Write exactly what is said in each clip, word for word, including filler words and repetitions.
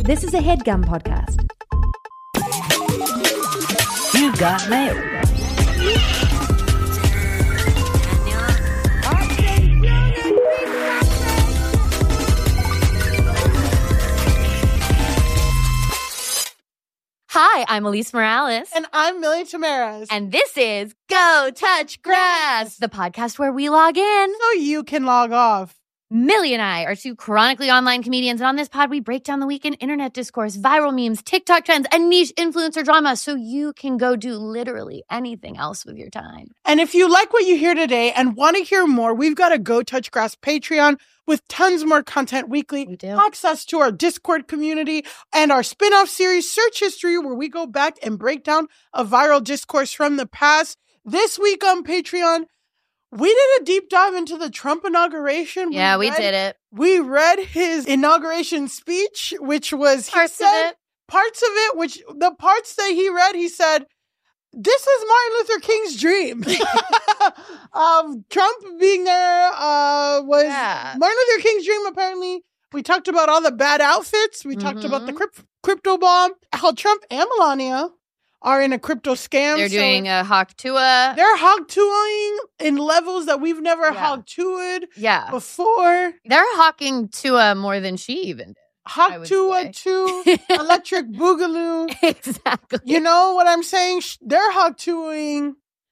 This is a HeadGum podcast. You got mail. Hi, I'm Elise Morales. And I'm Millie Tamaras. And this is Go Touch Grass, the podcast where we log in so you can log off. Millie and I are two chronically online comedians, and on this pod, we break down the week in internet discourse, viral memes, TikTok trends, and niche influencer drama so you can go do literally anything else with your time. And if you like what you hear today and want to hear more, we've got a Go Touch Grass Patreon with tons more content weekly, We do. access to our Discord community, and our spin-off series, Search History, where we go back and break down a viral discourse from the past. This week on Patreon, we did a deep dive into the Trump inauguration. Yeah, we, we read, did it. We read his inauguration speech, which was Parts he said, of it. Parts of it, which the parts that he read, he said, this is Martin Luther King's dream. um, Trump being there uh, was Yeah. Martin Luther King's dream, apparently. We talked about all the bad outfits. We talked about the crypt- crypto bomb, how Trump and Melania are in a crypto scam. They're So doing a hawk tua. They're hog-toing in levels that we've never Yeah. hog-toed Yeah. before. They're hawking tua more than she even did. I would Hog-tua say. to electric boogaloo. Exactly. You know what I'm saying? Sh- They're hog-toing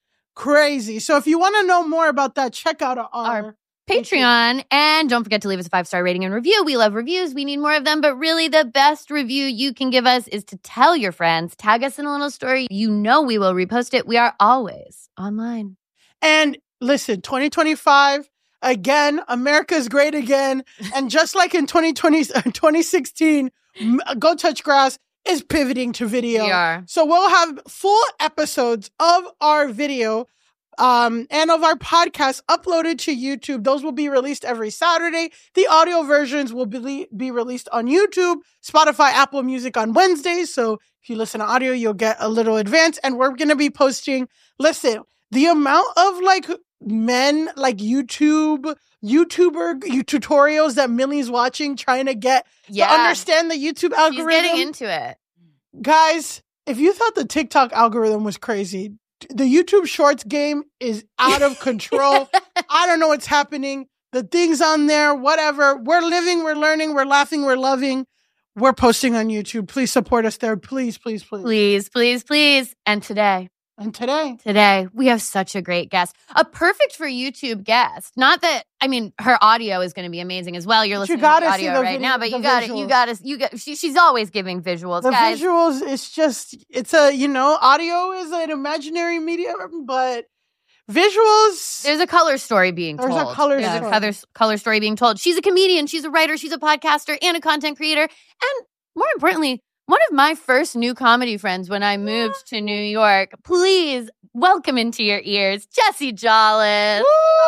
crazy. So if you want to know more about that, check out our, Our Patreon. And don't forget to leave us a five-star rating and review. We love reviews. We need more of them. But really, the best review you can give us is to tell your friends, tag us in a little story. You know we will repost it. We are always online. And listen, twenty twenty-five, again, America's great again. And just like in twenty twenty, twenty sixteen, M- Go Touch Grass is pivoting to video. We are. So we'll have full episodes of our video um, and of our podcast uploaded to YouTube. Those will be released every Saturday. The audio versions will be, be released on YouTube, Spotify, Apple Music on Wednesdays. So if you listen to audio, you'll get a little advance. And we're going to be posting, listen, the amount of like men, like YouTube, YouTuber you tutorials that Millie's watching, trying to get Yeah. to understand the YouTube She's algorithm. getting into it. Guys, if you thought the TikTok algorithm was crazy, the YouTube Shorts game is out of control. I don't know what's happening. The things on there, whatever. We're living, we're learning, we're laughing, we're loving. We're posting on YouTube. Please support us there. Please, please, please. Please, please, please. And today, And today, today, we have such a great guest. A perfect for YouTube guest. Not that, I mean, her audio is going to be amazing as well. You're But you listening to the gotta see audio the right video- now, but the you got to, you visuals. got to, you got, she, she's always giving visuals, the guys. visuals, it's just, it's a, you know, audio is an imaginary medium, but visuals. There's a color story being There's a told. color There's story. a color, color story being told. She's a comedian. She's a writer. She's a podcaster and a content creator. And more importantly, one of my first new comedy friends when I moved to New York. Please welcome into your ears, Jessie Jollis.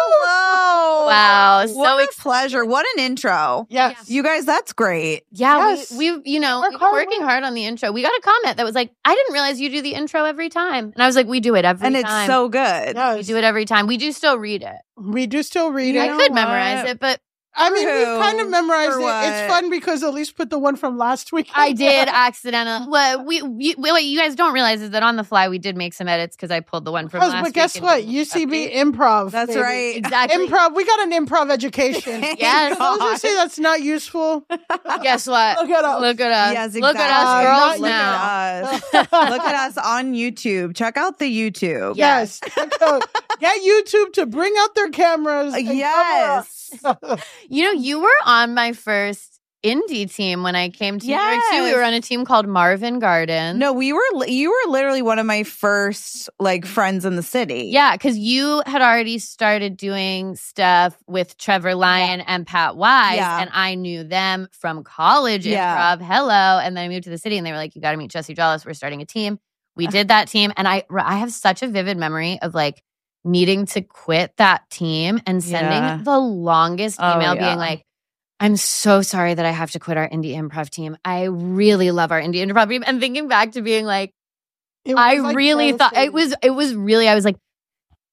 Hello. Wow. What So a ex- pleasure. What an intro. Yes. You guys, that's great. yeah, Yes. we, we've, you know, Work we've been hard, working work. hard on the intro. We got a comment that was like, I didn't realize you do the intro every time. And I was like, we do it every And time. it's so good. Yes. We do it every time. We do still read it. We do still read You it. I know could what? memorize it, but I mean, For we who? kind of memorized For it. what? It's fun because Elise put the one from last week. I did accidentally. Well, we, we what you guys don't realize is that on the fly we did make some edits because I pulled the one from Because- last but guess week. what? and U C B update. improv. That's baby. right. Exactly. Improv. We got an improv education. Yes. For those who say that's not useful, Guess what? look it up. Look at us. Yes, Look at exactly. us, girls Look Look now. at us. Look at us on YouTube. Check out the YouTube. Yes. Get YouTube to bring out their cameras. and Yes. cover us. You know, you were on my first indie team when I came to New York too. We Yes. were on a team called Marvin Garden. No, we were, li- you were literally one of my first like friends in the city. Yeah, because you had already started doing stuff with Trevor Lyon and Pat Wise, Yeah. and I knew them from college Yeah. improv. Hello. And then I moved to the city, and they were like, you got to meet Jessie Jollis. We're starting a team. We did that team, and I I have such a vivid memory of like needing to quit that team and sending Yeah. the longest Oh, email yeah. being like, I'm so sorry that I have to quit our indie improv team. I really love our indie improv team. And thinking back to being like, It was, I like, really thought it devastating. was, it was really, I was like,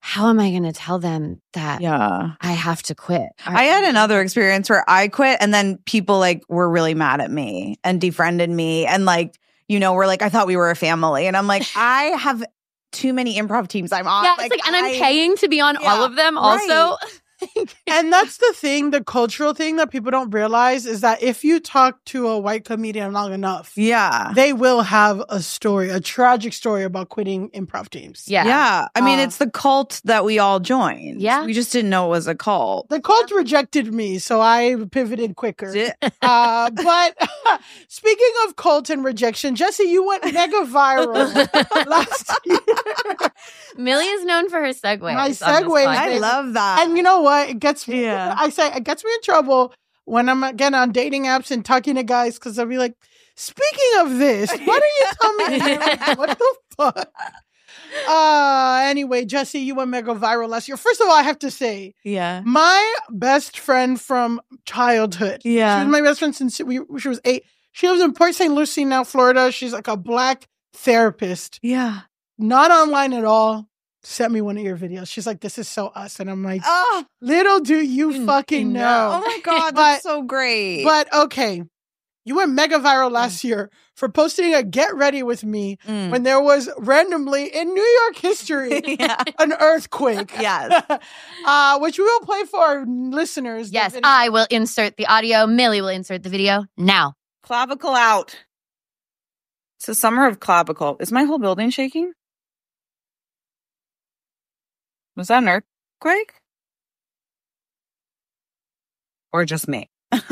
how am I going to tell them that Yeah. I have to quit? I had another experience where I quit and then people like were really mad at me and defriended me and like, you know, we're like, I thought we were a family. And I'm like, I have too many improv teams I'm on. Yeah, it's like, and I'm I- paying to be on Yeah, all of them right. also. And that's the thing, the cultural thing that people don't realize is that if you talk to a white comedian long enough, Yeah. they will have a story, a tragic story about quitting improv teams. Yeah. Yeah. I mean, Uh, it's the cult that we all joined. Yeah. We just didn't know it was a cult. The cult rejected me, so I pivoted quicker. Yeah. Uh, but speaking of cult and rejection, Jesse, you went mega viral last year. Millie is known for her segues. My on this segues, podcast. I love that. And you know what? It gets me, Yeah. I say, it gets me in trouble when I'm again on dating apps and talking to guys because I'll be like, speaking of this, why don't you tell me? Like, what the fuck? Uh, anyway, Jesse, you went mega viral last year. First of all, I have to say, yeah. my best friend from childhood. Yeah. She was my best friend since we, she was eight. She lives in Port Saint Lucie now, Florida. She's like a black therapist, Yeah. not online at all. Sent me one of your videos. She's like, this is so us. And I'm like, Oh, little do you fucking know. oh my God. But- That's so great. But okay, you went mega viral last year for posting a Get Ready With Me Mm. when there was randomly in New York history yeah. an earthquake. Yes. uh, which we will play for our listeners. the Yes, video. I will insert the audio. Millie will insert the video now. Clavicle out. It's the summer of clavicle. Is my whole building shaking? Was that an earthquake? Or just me?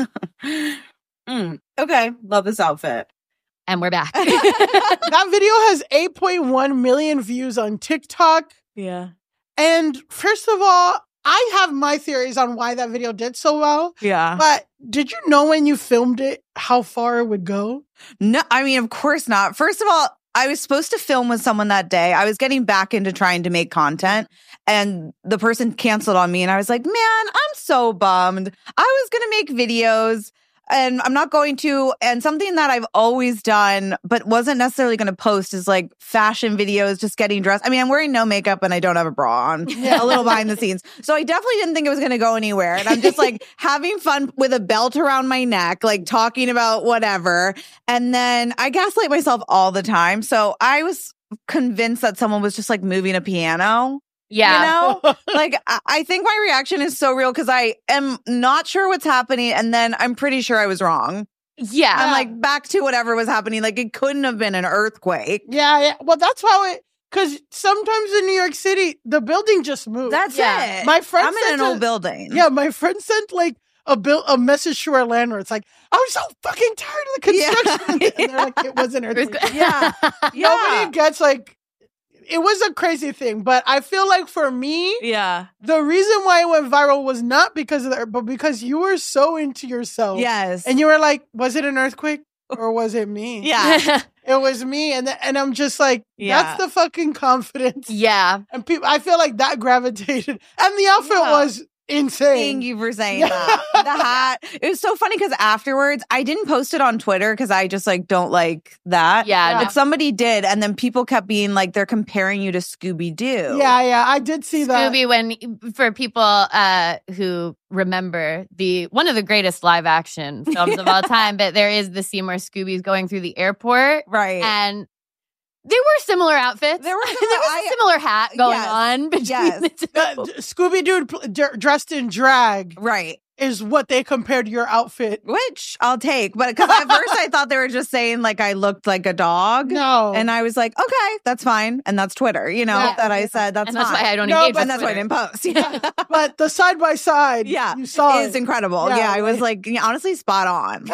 Mm, okay, love this outfit. And we're back. That video has eight point one million views on TikTok. Yeah. And first of all, I have my theories on why that video did so well. Yeah. But did you know when you filmed it how far it would go? No, I mean, of course not. First of all, I was supposed to film with someone that day. I was getting back into trying to make content and the person canceled on me. And I was like, man, I'm so bummed. I was going to make videos and I'm not going to. And something that I've always done, but wasn't necessarily going to post is like fashion videos, just getting dressed. I mean, I'm wearing no makeup and I don't have a bra on, Yeah. a little behind the scenes. So I definitely didn't think it was going to go anywhere. And I'm just like having fun with a belt around my neck, like talking about whatever. And then I gaslight myself all the time. So I was convinced that someone was just like moving a piano. yeah. You know, like I, I think my reaction is so real because I am not sure what's happening. And then I'm pretty sure I was wrong. Yeah. I'm like back to whatever was happening. Like it couldn't have been an earthquake. Yeah, yeah. Well, that's how it, because sometimes in New York City, the building just moved. That's Yeah. it. My friend I'm in sent an a- old building. Yeah, my friend sent like a bill, a message to our landlord. It's like, I'm so fucking tired of the Yeah. construction. And they're like, it was an earthquake. Yeah. Yeah. Nobody gets like, it was a crazy thing. But I feel like for me, Yeah. the reason why it went viral was not because of that, but because you were so into yourself. Yes. And you were like, was it an earthquake or was it me? yeah. It was me. And th- and I'm just like, Yeah. that's the fucking confidence. yeah. And people, I feel like that gravitated. And the outfit Yeah. was insane. Thank you for saying Yeah. that. The hat. It was so funny because afterwards, I didn't post it on Twitter because I just like don't like that. Yeah. But somebody did, and then people kept being like, they're comparing you to Scooby Doo. Yeah, yeah, I did see that. Scooby, when for people uh, who remember the one of the greatest live action films of all time, but there is the scene where Scooby's going through the airport, Right. and they were similar outfits. There were there similar- was I- a similar hat going Yes. on between Yes. the two. Uh, Scooby Doo pl- d- dressed in drag right. is what they compared your outfit. Which I'll take. But because at first I thought they were just saying like I looked like a dog. No. And I was like, okay, that's fine. And that's Twitter, you know, Yeah. that I said that's and that's fine. why I don't No, engage but- with and that's why I Twitter. didn't post. Yeah. but the side by side, Yeah, you saw It's it. incredible. Yeah, Yeah, I was right. like, yeah, honestly, spot on.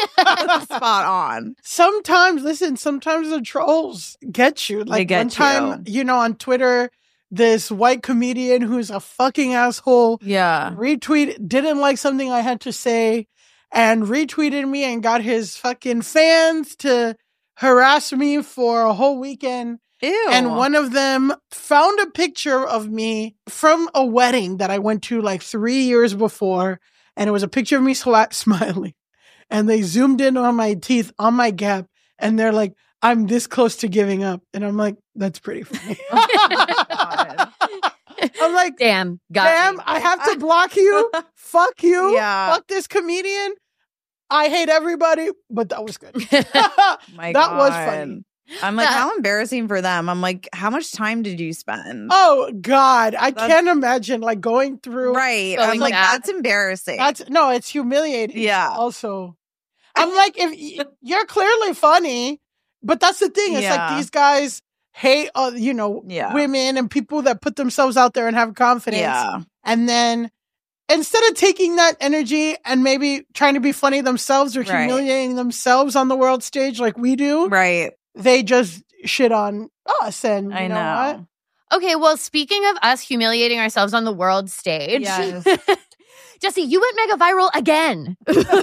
spot on. Sometimes, listen, sometimes the trolls get you. Like get one time, you. know, on Twitter, this white comedian who's a fucking asshole Yeah. retweet didn't like something I had to say and retweeted me and got his fucking fans to harass me for a whole weekend. Ew. And one of them found a picture of me from a wedding that I went to like three years before. And it was a picture of me sla- smiling. And they zoomed in on my teeth, on my gap. And they're like, I'm this close to giving up. And I'm like, that's pretty funny. I'm like, Damn, got damn, me. I have to block you. Fuck you. Yeah. Fuck this comedian. I hate everybody, but that was good. My That was God. funny. I'm like, That- how embarrassing for them. I'm like, how much time did you spend? Oh God, I That's- can't imagine like going through. right. Going I'm like, back. that's embarrassing. That's no, it's humiliating. Yeah. Also, I'm like, if y- you're clearly funny, but that's the thing. It's Yeah. like these guys hate, uh, you know, Yeah. women and people that put themselves out there and have confidence. yeah. And then instead of taking that energy and maybe trying to be funny themselves or Right. humiliating themselves on the world stage like we do, Right. they just shit on us. And you I know, know. what? Okay, well, speaking of us humiliating ourselves on the world stage, Yes. Jesse, you went mega viral again.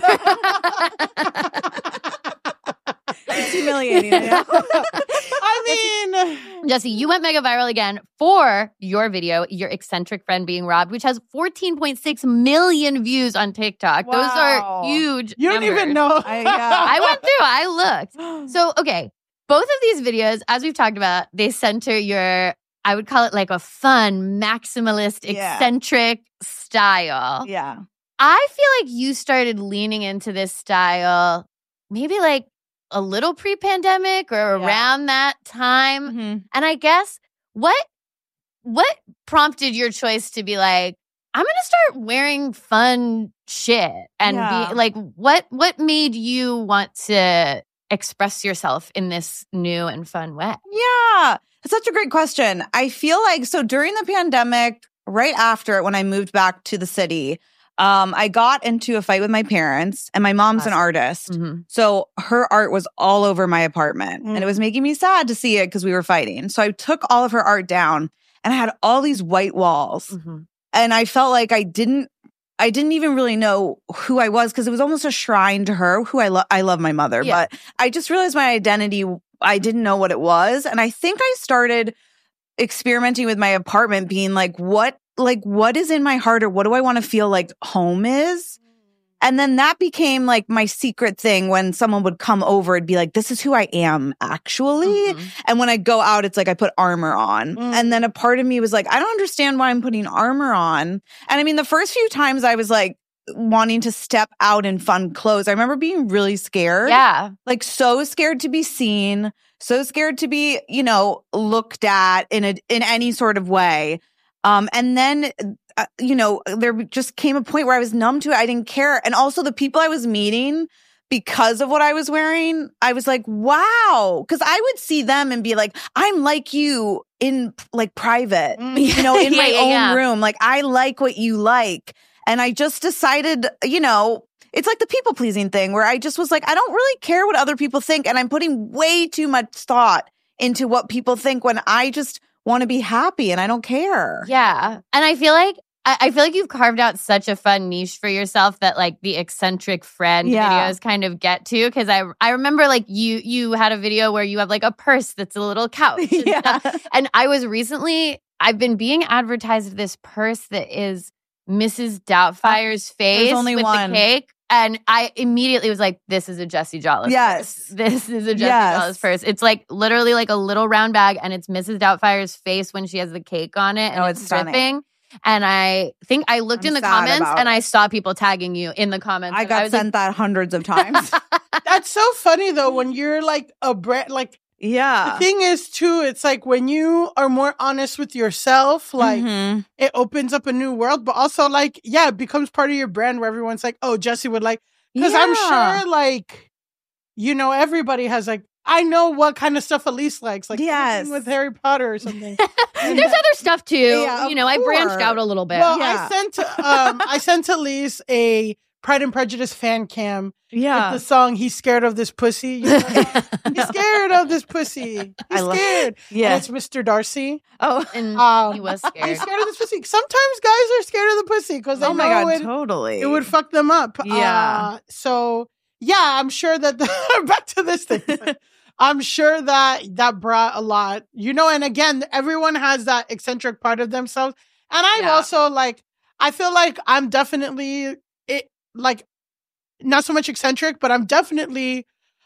It's humiliating. I know. I mean, Jesse, you went mega viral again for your video, Your Eccentric Friend Being Robbed, which has fourteen point six million views on TikTok. Those Wow. are huge. you don't numbers. even know. I- yeah. I went through, I looked. So, okay, both of these videos, as we've talked about, they center your, I would call it like a fun, maximalist, Yeah. eccentric style. yeah. I feel like you started leaning into this style maybe like a little pre-pandemic or Yeah. around that time. Mhm. And I guess what what prompted your choice to be like, I'm going to start wearing fun shit and Yeah. be like, what what made you want to express yourself in this new and fun way? Yeah. That's such a great question. I feel like so during the pandemic, right after it, when I moved back to the city, um, I got into a fight with my parents, and my mom's an Awesome. artist. Mhm. So her art was all over my apartment, Mm. and it was making me sad to see it because we were fighting. So I took all of her art down, and I had all these white walls, Mhm. and I felt like I didn't. I didn't even really know who I was because it was almost a shrine to her, who I love. I love my mother, Yeah. but I just realized my identity. I didn't know what it was. And I think I started experimenting with my apartment, being like, what, like, what is in my heart, or what do I want to feel like home is? And then that became like my secret thing when someone would come over and be like, this is who I am actually. Mhm. And when I go out, it's like I put armor on. Mm. And then a part of me was like, I don't understand why I'm putting armor on. And I mean, the first few times I was like wanting to step out in fun clothes, I remember being really scared. Yeah. Like so scared to be seen, so scared to be, you know, looked at in a in any sort of way. Um, and then, uh, you know, there just came a point where I was numb to it. I didn't care. And also the people I was meeting, because of what I was wearing, I was like, wow. Because I would see them and be like, I'm like you in like private, Mm. you know, in Yeah, my yeah, own yeah. room. Like I like what you like. And I just decided, you know, it's like the people pleasing thing where I just was like, I don't really care what other people think. And I'm putting way too much thought into what people think when I just want to be happy and I don't care. Yeah. And I feel like I I feel like you've carved out such a fun niche for yourself that like the eccentric friend Yeah. videos kind of get to. Cause I I remember like you you had a video where you have like a purse that's a little couch. And, Yeah. stuff. And I was recently I've been being advertised this purse that is Missus Doubtfire's face only with one. the cake. And I immediately was like, this is a Jessie Jollis Yes. purse. This is a Jessie Yes. Jollis purse. It's like literally like a little round bag and it's Missus Doubtfire's face when she has the cake on it and Oh, it's, it's stunning. dripping. And I think I looked I'm in the sad comments about and it. I saw people tagging you in the comments. I and got was sent that hundreds of times. That's so funny though when you're like a brand. Like yeah. the thing is too, it's like when you are more honest with yourself, like Mhm. it opens up a new world. But also, like, yeah, it becomes part of your brand where everyone's like, "Oh, Jessie would like." Because I'm Yeah. sure, like, you know, everybody has like, I know what kind of stuff Elise likes, like Yes. anything with Harry Potter or something. There's other stuff too. Yeah, of you know, I branched course. out a little bit. Well, Yeah. I sent um, I sent Elise a Pride and Prejudice fan cam Yeah. with the song "He's Scared of This Pussy." You know that song? He's scared of this pussy. He's I love- scared. Yeah. And it's Mister Darcy. Oh. and Um, he was He's scared. scared of this pussy. Sometimes guys are scared of the pussy because they Oh my know God, it, totally. it would fuck them up. Yeah. Uh, so yeah, I'm sure that the, back to this thing. I'm sure that that brought a lot, you know. And again, everyone has that eccentric part of themselves. And I'm Yeah. also like, I feel like I'm definitely it, like not so much eccentric, but I'm definitely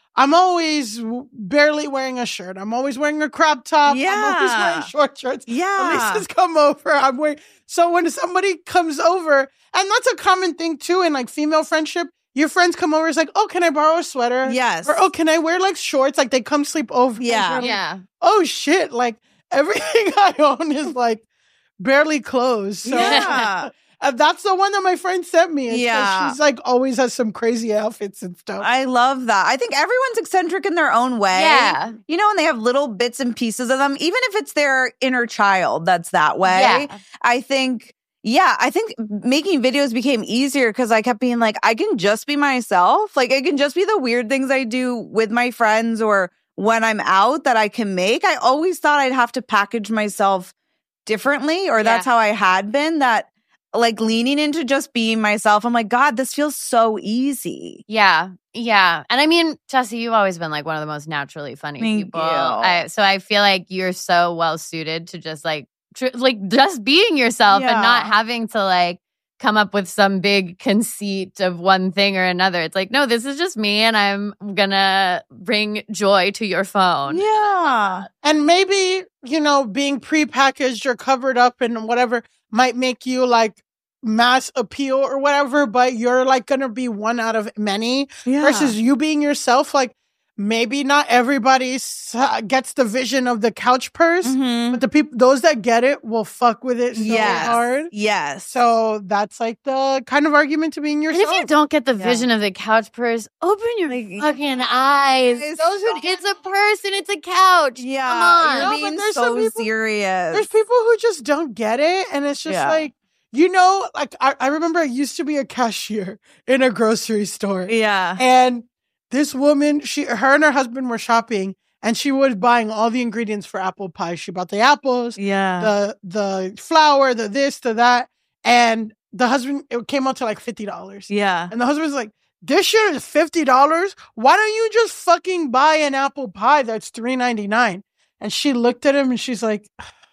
I'm always w- barely wearing a shirt. I'm always wearing a crop top. I'm always Yeah. wearing short shorts. Yeah. Elisa's come over. I'm wearing. So when somebody comes over, and that's a common thing too in like female friendship, your friends come over. It's like, oh, can I borrow a sweater? Yes. Or oh, can I wear like shorts? Like they come sleep over. Yeah. And you're like, Yeah. oh shit! Like everything I own is like barely clothes. So Yeah. and that's the one that my friend sent me. It's 'cause Yeah. she's like always has some crazy outfits and stuff. I love that. I think everyone's eccentric in their own way. Yeah. You know, and they have little bits and pieces of them, even if it's their inner child that's that way. Yeah. I think, yeah, I think making videos became easier because I kept being like, I can just be myself. Like, it can just be the weird things I do with my friends or when I'm out that I can make. I always thought I'd have to package myself differently, or that's Yeah. how I had been, that like leaning into just being myself. I'm like, God, this feels so easy. Yeah. Yeah. And I mean, Jessie, you've always been like one of the most naturally funny Thank people. you. I, so I feel like you're so well suited to just like, tr- like just being yourself and not Yeah. having to like come up with some big conceit of one thing or another. It's like, no, this is just me and I'm gonna bring joy to your phone. Yeah. And maybe, you know, being prepackaged or covered up and whatever might make you like mass appeal or whatever, but you're like going to be one out of many Yeah. versus you being yourself. Like maybe not everybody s- gets the vision of the couch purse, Mhm. but the people, those that get it will fuck with it so Yes. hard. Yes. So that's like the kind of argument to being And yourself. if you don't get the Yeah. vision of the couch purse, open your fucking eyes. It's Those so- are, it's a person, it's a couch. yeah. Come on. You're No, but being there's so some people- serious. There's people who just don't get it. And it's just Yeah. like, you know, like I, I remember I used to be a cashier in a grocery store. Yeah. And this woman, she, her and her husband were shopping and she was buying all the ingredients for apple pie. She bought the apples, Yeah. the, the flour, the this, the that. And the husband, it came out to like fifty dollars. Yeah. And the husband's like, this shit is fifty dollars. Why don't you just fucking buy an apple pie that's three ninety-nine? And she looked at him and she's like,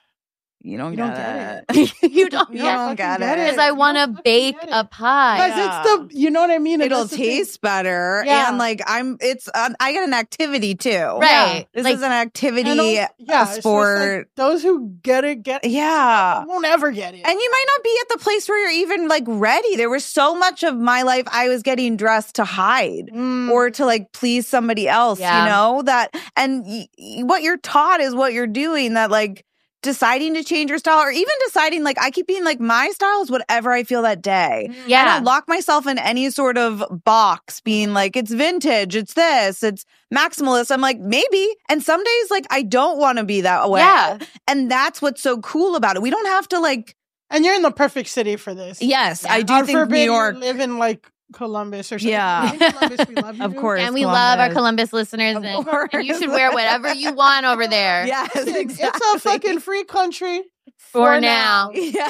You don't, You get, don't get it. You don't You don't get don't fucking get get it. it. because I You want to don't fucking bake get a it. pie. guys, it's the, you know what I mean? And It'll that's the thing. taste better. Yeah. And like, I'm, it's, um, I get an activity too. Right. This Like, is an activity, And those- yeah, a it's just like sport. those who get it, get it. Yeah. Won't ever get it. And you might not be at the place where you're even like ready. There was so much of my life I was getting dressed to hide Mm. or to like please somebody else, Yeah. you know, that, and y- y- what you're taught is what you're doing, that like deciding to change your style or even deciding, like, I keep being like, my style is whatever I feel that day. I yeah. don't lock myself in any sort of box being like, it's vintage, it's this, it's maximalist. I'm like, maybe. And some days, like, I don't want to be that way. Yeah. And that's what's so cool about it. We don't have to like, And you're in the perfect city for this. yes, Yeah. I do God think forbid New you York, live in like Columbus or something. Yeah. In Columbus, we love you, of dude. course. And we love our Columbus. Columbus listeners. Of And, course. and you should wear whatever you want over there. Yes, Listen, exactly. It's a fucking free country. For now. Yeah.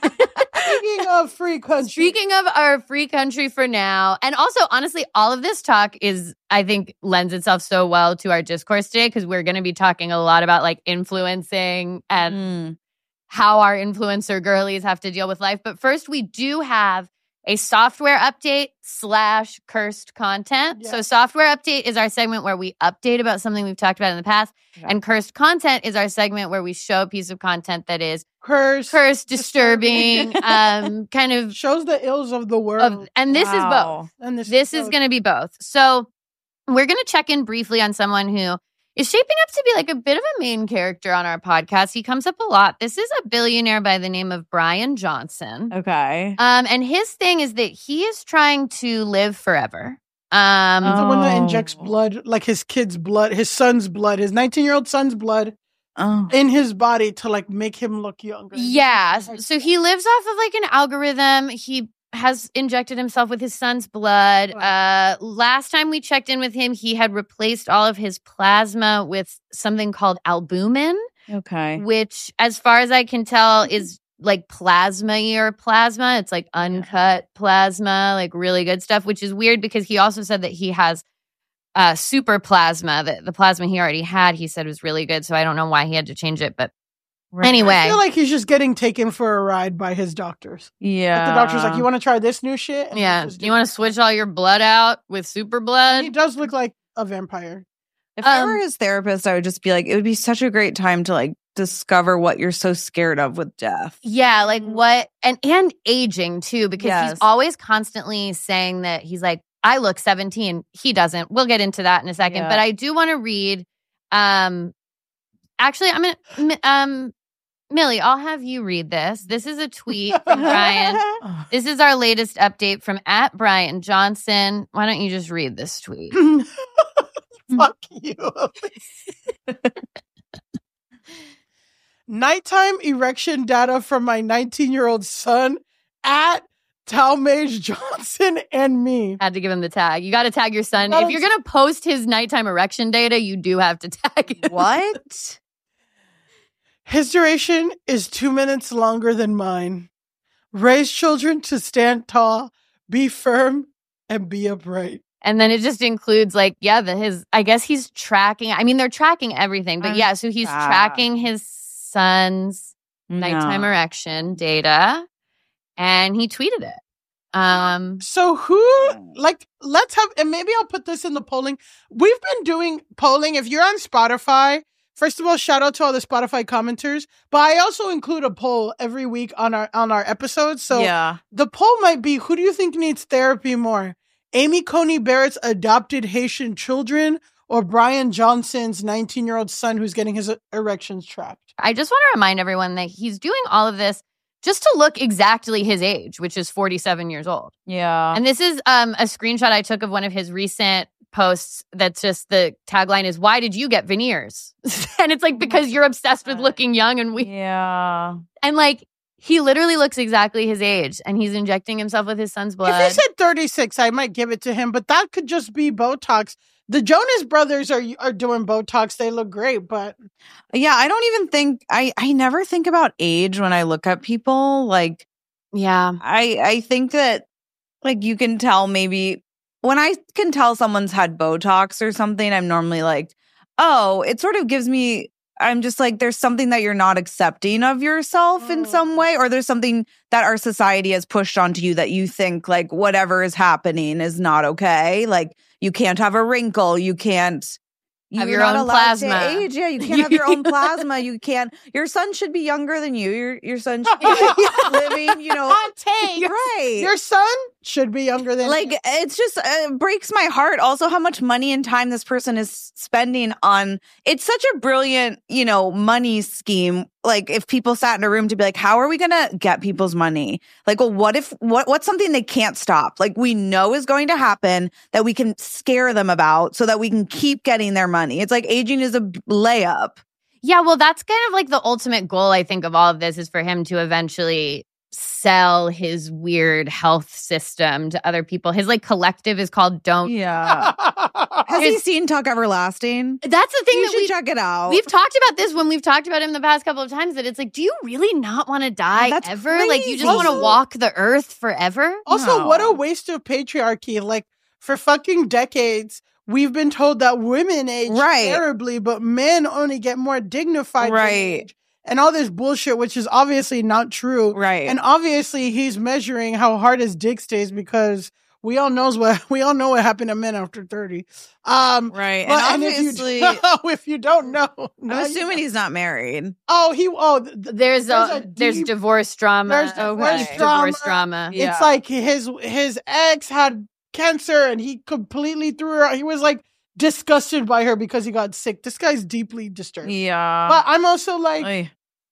Speaking of free country. Speaking of our free country for now, and also honestly, all of this talk is, I think, lends itself so well to our discourse today because we're going to be talking a lot about like influencing and Mm. how our influencer girlies have to deal with life. But first, we do have a software update slash cursed content. Yeah. So software update is our segment where we update about something we've talked about in the past. Yeah. And cursed content is our segment where we show a piece of content that is Curse. cursed, disturbing, um, kind of, Shows the ills of the world. of and this is both. Wow. and this, This is going to be both. So we're going to check in briefly on someone who is shaping up to be like a bit of a main character on our podcast. He comes up a lot. This is a billionaire by the name of Brian Johnson. Okay. Um, and his thing is that he is trying to live forever. Um, the one that Oh. injects blood, like his kid's blood, his son's blood, his nineteen-year-old son's blood Oh. in his body to like make him look younger. Yeah. So he lives off of like an algorithm. He has injected himself with his son's blood. Uh, last time we checked in with him, he had replaced all of his plasma with something called albumin, Okay. which, as far as I can tell, is like plasma or plasma. It's like uncut plasma, like really good stuff, which is weird because he also said that he has uh, super plasma, that the plasma he already had, he said was really good. So I don't know why he had to change it. But anyway. I feel like he's just getting taken for a ride by his doctors. Yeah. Like the doctor's like, you want to try this new shit? And Yeah. he's just You want to switch all your blood out with super doing- blood? He does look like a vampire. If I were Um, his therapist, I would just be like, it would be such a great time to like discover what you're so scared of with death. Yeah, like what and and aging too, because Yes. he's always constantly saying that he's like, I look seventeen. He doesn't. We'll get into that in a second. Yeah. But I do want to read um actually I'm gonna M- um Millie, I'll have you read this. This is a tweet from Brian. This is our latest update from at Brian Johnson. Why don't you just read this tweet? Fuck you. Nighttime erection data from my nineteen-year-old son at Talmage Johnson and me. Had to give him the tag. You got to tag your son. Gotta If you're going to post his nighttime erection data, you do have to tag him. What? His duration is two minutes longer than mine. Raise children to stand tall, be firm, and be upright. And then it just includes like, yeah, the his I guess he's tracking. I mean, they're tracking everything, but I'm yeah, so he's sad. tracking his son's nighttime No. erection data and he tweeted it. Um So who, like, let's have, and maybe I'll put this in the polling. We've been doing polling. If you're on Spotify, first of all, shout out to all the Spotify commenters, but I also include a poll every week on our, on our episodes. So yeah. the poll might be, who do you think needs therapy more? Amy Coney Barrett's adopted Haitian children or Brian Johnson's nineteen-year-old son who's getting his erections tracked? I just want to remind everyone that he's doing all of this just to look exactly his age, which is forty-seven years old. Yeah. And this is um, a screenshot I took of one of his recent posts that's just the tagline is, why did you get veneers? And it's like, because you're obsessed with looking young and we yeah. and like he literally looks exactly his age and he's injecting himself with his son's blood. If he said thirty-six, I might give it to him, but that could just be Botox. The Jonas brothers are are doing Botox. They look great, but Yeah, I don't even think I I never think about age when I look at people. Like yeah. I I think that like you can tell maybe when I can tell someone's had Botox or something, I'm normally like, "Oh, it sort of gives me I'm just like, there's something that you're not accepting of yourself in some way, or there's something that our society has pushed onto you that you think like whatever is happening is not okay. Like you can't have a wrinkle, you can't Have you're your not own allowed to plasma. age. Yeah, you can't have your own plasma. You can't. Your son should be younger than you. Your your son should be like, living. You know, hot take. right? Your son should be younger than Like you. it's just uh, it breaks my heart also how much money and time this person is spending on it's such a brilliant, you know, money scheme. Like if people sat in a room to be like, how are we gonna get people's money? Like, well, what if what what's something they can't stop? Like we know is going to happen that we can scare them about so that we can keep getting their money. It's like aging is a layup. Yeah, well, that's kind of like the ultimate goal, I think, of all of this is for him to eventually sell his weird health system to other people. His like collective is called Don't. Yeah. Has he It's- seen Tuck Everlasting? That's the thing You that should we check it out. We've talked about this when we've talked about him the past couple of times that it's like, do you really not want to die That's ever? Like you just crazy. want to Also- walk the earth forever? Also, No. what a waste of patriarchy. Like, for fucking decades, we've been told that women age Right. terribly, but men only get more dignified. with Right. age. And all this bullshit, which is obviously not true. Right. And obviously, he's measuring how hard his dick stays because we all knows what we all know what happened to men after thirty. Um, Right. but- and and obviously, if you, if you don't know, now I'm you assuming know. he's not married. Oh, he oh th- th- There's, There's a, a there's deep- divorce drama. there's Okay. divorce Divorce drama. drama. Yeah. It's like his his ex had cancer and he completely threw her out. He was like disgusted by her because he got sick. This guy's deeply disturbed. Yeah. But I'm also like, Ay.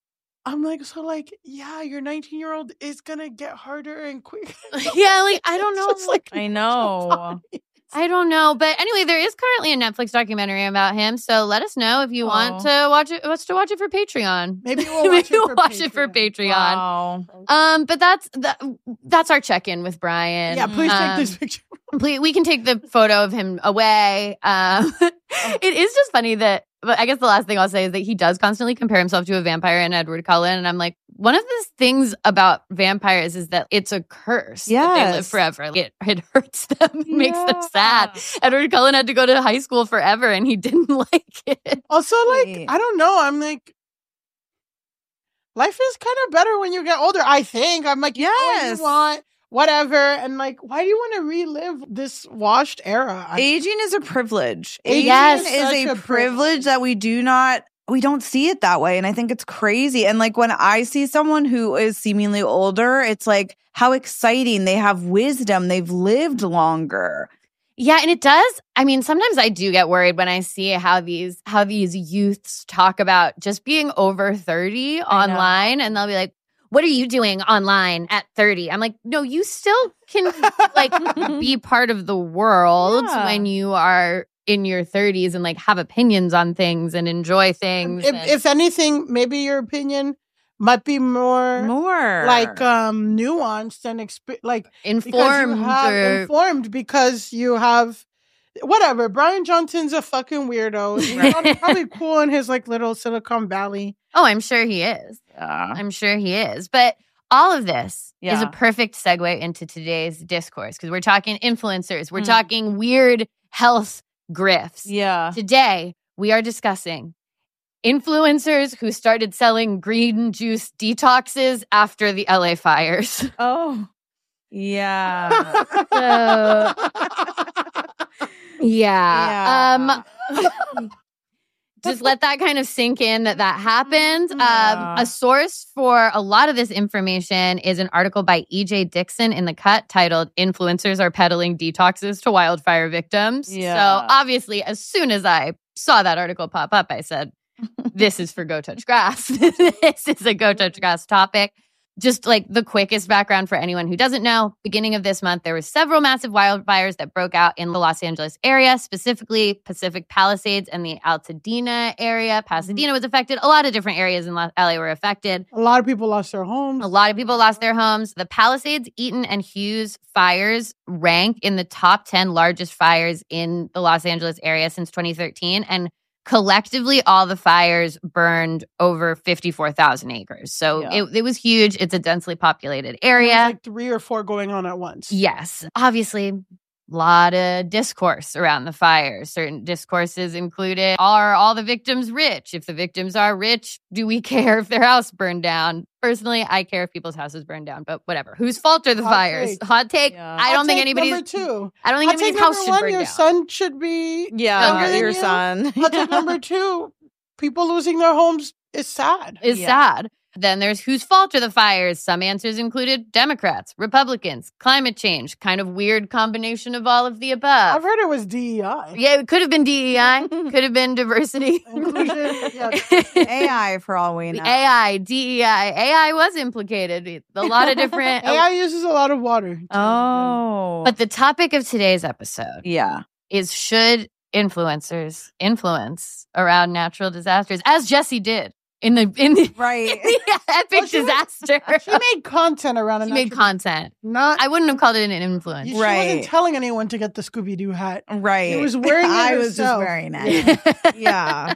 I'm like, so like, yeah, your nineteen year old is gonna get harder and quicker. Yeah, like I don't know. It's just like, I know. I don't know, but anyway, there is currently a Netflix documentary about him. So let us know if you want Oh. to watch it. Wants to watch it for Patreon. maybe we'll watch, Maybe it, we'll for watch it for Patreon. Patreon. Wow. Um, but that's that, that's our check in with Brian. Yeah, please Um, take this picture. Please, we can take the photo of him away. Um, it is just funny that, but I guess the last thing I'll say is that he does constantly compare himself to a vampire and Edward Cullen. And I'm like, one of the things about vampires is that it's a curse that they live Yes. forever. It, it hurts them, makes them sad. Edward Cullen had to go to high school forever and he didn't like it. Also, like, Wait. I don't know. I'm like, life is kind of better when you get older. I think. I'm like, you know what Yes. you want. whatever. And like, why do you want to relive this washed era? I- Aging is a privilege. Aging Yes. Aging is is such a a privilege privilege. that we do not, we don't see it that way. And I think it's crazy. And like when I see someone who is seemingly older, it's like, how exciting. They have wisdom. They've lived longer. Yeah, and it does. I mean, sometimes I do get worried when I see how these how these youths talk about just being over thirty online, and they'll be like, "What are you doing online at thirty?" I'm like, "No, you still can like be part of the world Yeah. when you are in your thirties and like have opinions on things and enjoy things." if, and- if anything, maybe your opinion might be more, More. like um nuanced and exp- like because informed you have or informed because you have whatever. Brian Johnson's a fucking weirdo. He's Right. probably- probably cool in his like little Silicon Valley. oh, I'm sure he is. Yeah. I'm sure he is. But all of this is Yeah. a perfect segue into today's discourse because we're talking influencers. We're Mm. talking weird health grifts. Yeah. Today, we are discussing influencers who started selling green juice detoxes after the L A fires. Oh. Yeah. So, yeah. Um, just let that kind of sink in that that happened. Yeah. Um, a source for a lot of this information is an article by E J Dixon in The Cut titled "Influencers Are Peddling Detoxes to Wildfire Victims." Yeah. So obviously, as soon as I saw that article pop up, I said, this is for Go Touch Grass. This is a Go Touch Grass topic. Just like the quickest background for anyone who doesn't know, beginning of this month, there were several massive wildfires that broke out in the Los Angeles area, specifically Pacific Palisades and the Altadena area. Pasadena was affected. A lot of different areas in L A were affected. A lot of people lost their homes. A lot of people lost their homes. The Palisades, Eaton, and Hughes fires rank in the top ten largest fires in the Los Angeles area since twenty thirteen. And collectively, all the fires burned over fifty-four thousand acres. So Yeah. it, it was huge. It's a densely populated There was, area. like three or four going on at once. Yes. Obviously, a lot of discourse around the fires. Certain discourses included, are all the victims rich? If the victims are rich, do we care if their house burned down? Personally, I care if people's houses burn down, but whatever. Whose fault are the Hot fires? take. Hot take. Yeah. I don't Hot think take anybody's number two. I don't think Hot take anybody's house number should one, burn your down. son should be Yeah. Younger than Your you. son. Hot take number two, people losing their homes is sad. is Yeah. sad. Then there's whose fault are the fires? Some answers included Democrats, Republicans, climate change, kind of weird combination of all of the above. I've heard it was D E I. Yeah, it could have been D E I, could have been diversity. Inclusion, yeah. A I for all we know. A I, D E I. A I was implicated. A lot of different. A I uses a lot of water. Oh. But the topic of today's episode yeah. is should influencers influence around natural disasters, as Jessie did in the in the, Right. in the epic Well, she was- disaster. She made content around it. She made content. Not. I wouldn't have called it an influence. She Right. wasn't telling anyone to get the Scooby Doo hat. Right. She was wearing it I was just herself. wearing it. Yeah.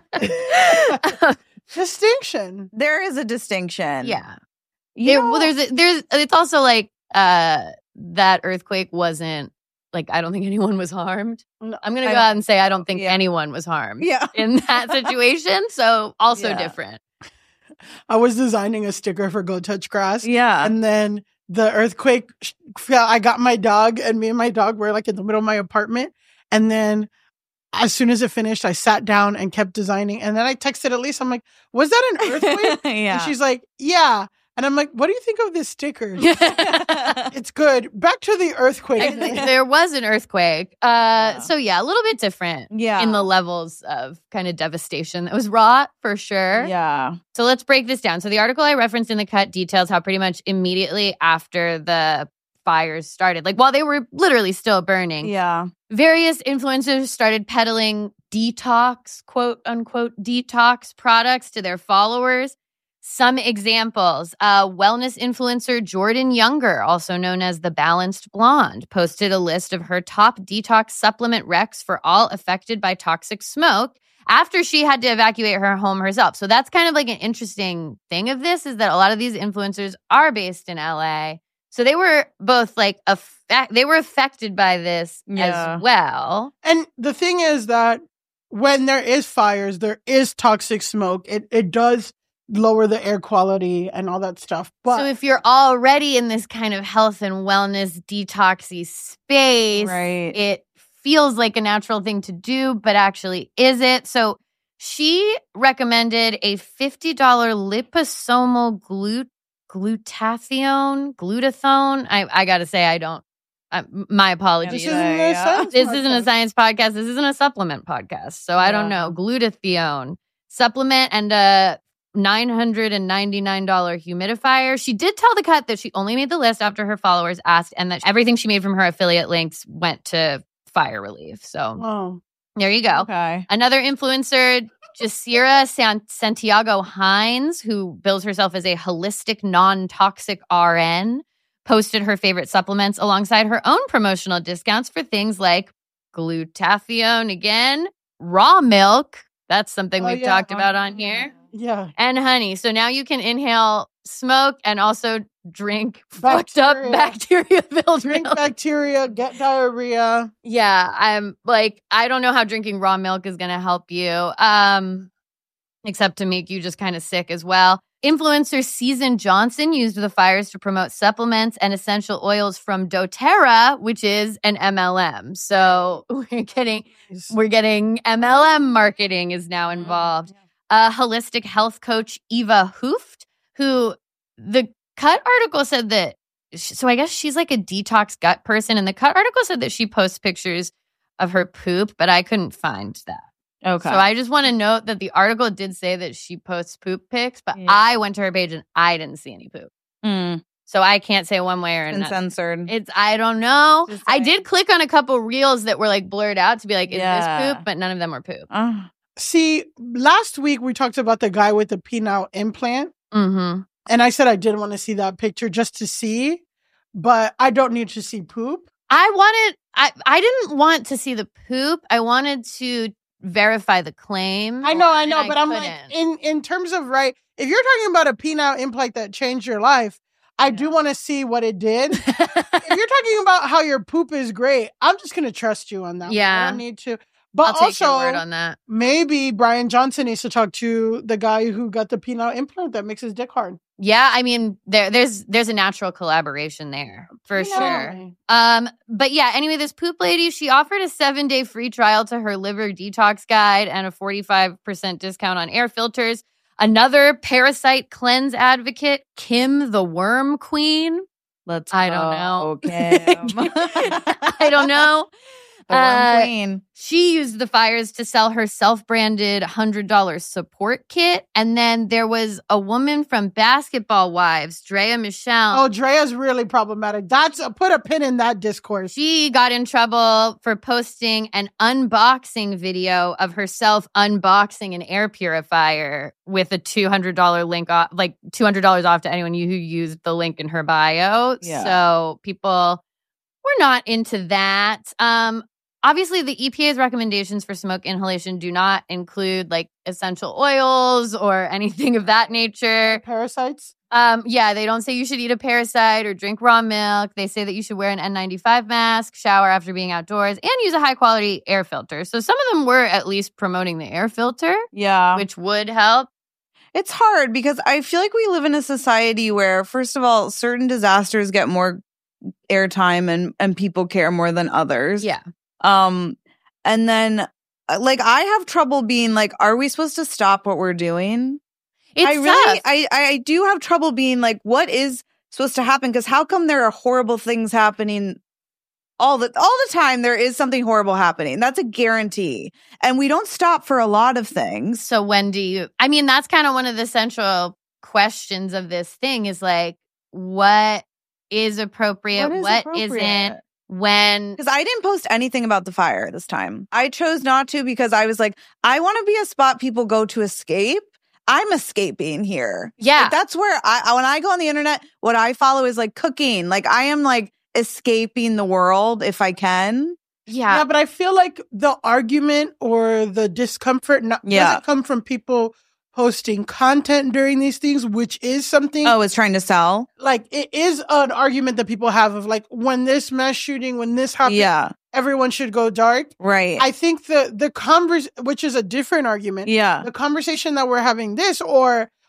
Distinction. There is a distinction. Yeah. You It- know- well, there's a, there's it's also like uh that earthquake wasn't like I don't think anyone was harmed. No, I'm gonna I go don't- out and say I don't think Yeah. anyone was harmed yeah. in that situation. So also Yeah. different. I was designing a sticker for Go Touch Grass. Yeah. And then the earthquake, sh- fell. I got my dog, and me and my dog were like in the middle of my apartment. And then as soon as it finished, I sat down and kept designing. And then I texted Elise. I'm like, was that an earthquake? yeah. And she's like, yeah. And I'm like, what do you think of this sticker? It's good. Back to the earthquake. There was an earthquake. Uh Yeah. so yeah, a little bit different yeah. in the levels of kind of devastation that was wrought for sure. Yeah. So let's break this down. So the article I referenced in The Cut details how pretty much immediately after the fires started, like while they were literally still burning, Yeah. various influencers started peddling detox, quote unquote, detox products to their followers. Some examples, uh, wellness influencer Jordan Younger, also known as the Balanced Blonde, posted a list of her top detox supplement recs for all affected by toxic smoke after she had to evacuate her home herself. So that's kind of like an interesting thing of this is that a lot of these influencers are based in L A. So they were both like, affect- they were affected by this Yeah. as well. And the thing is that when there is fires, there is toxic smoke. It it does lower the air quality and all that stuff. But so if you're already in this kind of health and wellness detoxy space, Right. it feels like a natural thing to do, but actually is it? So she recommended a fifty dollars liposomal glut glutathione, glutathione. I, I got to say, I don't, I, my apologies. this isn't a Yeah. science This isn't a podcast. science podcast. This isn't a supplement podcast. So I don't Yeah. know. Glutathione supplement and a nine hundred ninety-nine dollars humidifier. She did tell The Cut that she only made the list after her followers asked, and that everything she made from her affiliate links went to fire relief. So Oh. there you go. Okay. Another influencer, Jasira San- Santiago Hines, who bills herself as a holistic, non-toxic R N, posted her favorite supplements alongside her own promotional discounts for things like glutathione again, raw milk. That's something Oh, we've yeah. talked about on here. Yeah. And honey. So now you can inhale smoke and also drink fucked up Bacteria. bacteria-filled Drink milk. bacteria, get diarrhea. Yeah, I'm like, I don't know how drinking raw milk is going to help you, um, except to make you just kind of sick as well. Influencer Season Johnson used the fires to promote supplements and essential oils from doTERRA, which is an M L M. So we're getting we're getting M L M marketing is now involved. Uh, holistic health coach Eva Hooft, who the Cut article said that, so I guess she's like a detox gut person, and the Cut article said that she posts pictures of her poop, but I couldn't find that. Okay. So I just want to note that the article did say that she posts poop pics, but Yeah. I went to her page and I didn't see any poop. Mm, So I can't say one way or and another. censored. It's, I don't know. Just I saying. did click on a couple reels that were like blurred out to be like, is Yeah. this poop? But none of them were poop. Oh, See, last week we talked about the guy with the penile implant, Mm-hmm. and I said I didn't want to see that picture just to see, but I don't need to see poop. I wanted, I, I didn't want to see the poop. I wanted to verify the claim. I know, I and know, but I'm like, couldn't. in in terms of right, if you're talking about a penile implant that changed your life, I do want to see what it did. If you're talking about how your poop is great, I'm just gonna trust you on that. one. Yeah. I don't need to. But I'll take also, your word on that. maybe Brian Johnson needs to talk to the guy who got the penile implant that makes his dick hard. Yeah, I mean, there, there's there's a natural collaboration there for sure. Yeah. Um, but yeah, anyway, this poop lady, she offered a seven day free trial to her liver detox guide and a forty-five percent discount on air filters. Another parasite cleanse advocate, Kim the Worm Queen. let's I don't go, know. Kim. I don't know. The Worm Uh, Queen. She used the fires to sell her self-branded one hundred dollars support kit. And then there was a woman from Basketball Wives, Drea Michelle. Oh, Drea's really problematic. That's a, put a pin in that discourse. She got in trouble for posting an unboxing video of herself unboxing an air purifier with a two hundred dollars link off, like two hundred dollars off to anyone who used the link in her bio. Yeah. So people were not into that. Um, obviously, the E P A's recommendations for smoke inhalation do not include like essential oils or anything of that nature. Parasites. Um, yeah, they don't say you should eat a parasite or drink raw milk. They say that you should wear an N ninety-five mask, shower after being outdoors, and use a high quality air filter. So some of them were at least promoting the air filter, Yeah. which would help. It's hard because I feel like we live in a society where, first of all, certain disasters get more airtime and, and people care more than others. Yeah. Um, and then, uh, like, I have trouble being like, are we supposed to stop what we're doing? It's I really, tough. I, I do have trouble being like, what is supposed to happen? Because how come there are horrible things happening all the all the time? There is something horrible happening. That's a guarantee, and we don't stop for a lot of things. So when do you, I mean, that's kind of one of the central questions of this thing is like, what is appropriate? What is What appropriate? isn't? When Because I didn't post anything about the fire this time. I chose not to because I was like, I want to be a spot people go to escape. I'm escaping here. Yeah. Like, that's where I, when I go on the internet, what I follow is like cooking. Like I am like escaping the world if I can. yeah, Yeah, but I feel like the argument or the discomfort not, Yeah. doesn't come from people posting content during these things, which is something Oh, it's trying to sell. like it is an argument that people have of like when this mass shooting, when this happened, Yeah. everyone should go dark. Right. I think the the converse, which is a different argument, yeah. the conversation that we're having this or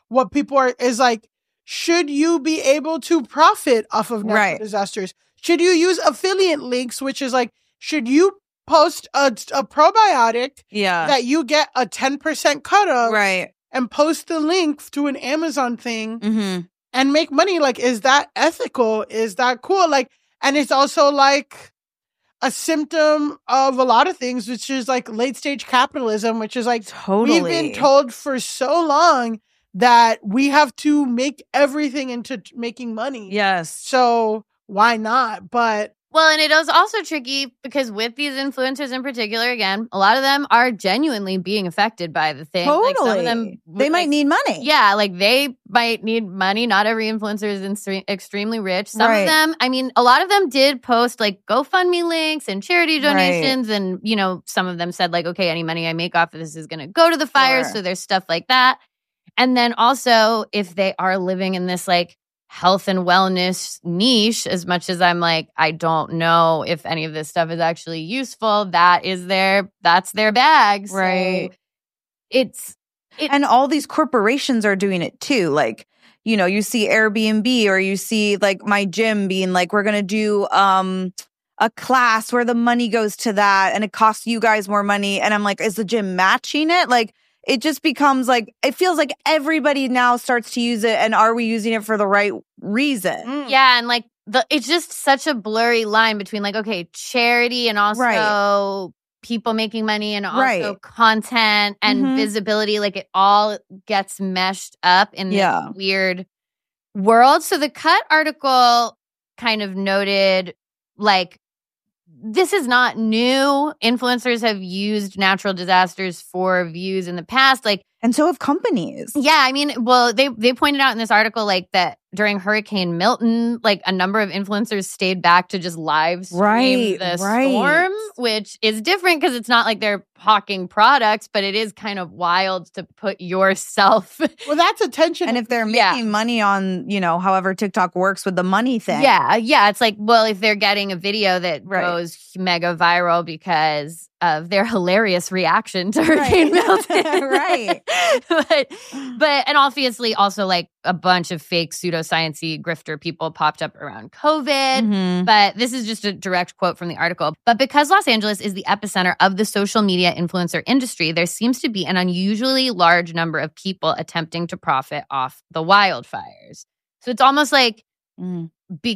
what people are is like, should you be able to profit off of natural Right. disasters? Should you use affiliate links, which is like, should you post a, a probiotic Yeah. that you get a ten percent cut of Right. and post the link to an Amazon thing Mm-hmm. and make money? Like, is that ethical? Is that cool? Like, and it's also like a symptom of a lot of things, which is like late stage capitalism, which is like, Totally. we've been told for so long that we have to make everything into t- making money. Yes. So why not? But Well, and it is also tricky because with these influencers in particular, again, a lot of them are genuinely being affected by the thing. Totally. Like some of them, they like, might need money. Yeah, like they might need money. Not every influencer is instre- extremely rich. Some Right. of them, I mean, a lot of them did post like GoFundMe links and charity Right. donations. And, you know, some of them said like, okay, any money I make off of this is going to go to the fire. Sure. So there's stuff like that. And then also if they are living in this like health and wellness niche, as much as I'm like, I don't know if any of this stuff is actually useful, that is their, that's their bag. So Right. it's, it, And all these corporations are doing it too. Like, you know, you see Airbnb or you see like my gym being like, we're going to do um a class where the money goes to that and it costs you guys more money. And I'm like, is the gym matching it? Like, it just becomes like, it feels like everybody now starts to use it. And are we using it for the right reason? mm, yeah, and like the it's just such a blurry line between like, okay, charity and also Right. people making money and also Right. content and Mhm. visibility. Like it all gets meshed up in this Yeah. weird world. So the Cut article kind of noted like this is not new. Influencers have used natural disasters for views in the past. Like, And so have companies. yeah, I mean, well, they they pointed out in this article like that during Hurricane Milton, like a number of influencers stayed back to just live stream Right, the right. storm, which is different because it's not like they're hawking products, but it is kind of wild to put yourself. well, that's attention. And if they're Yeah. making money on, you know, however TikTok works with the money thing. Yeah, yeah. It's like, well, if they're getting a video that Right. goes mega viral because of their hilarious reaction to Hurricane Right. Milton. Right. but, but, and obviously also like a bunch of fake pseudoscience-y grifter people popped up around COVID. Mhm. But this is just a direct quote from the article. But because Los Angeles is the epicenter of the social media influencer industry, there seems to be an unusually large number of people attempting to profit off the wildfires. So it's almost like Mhm.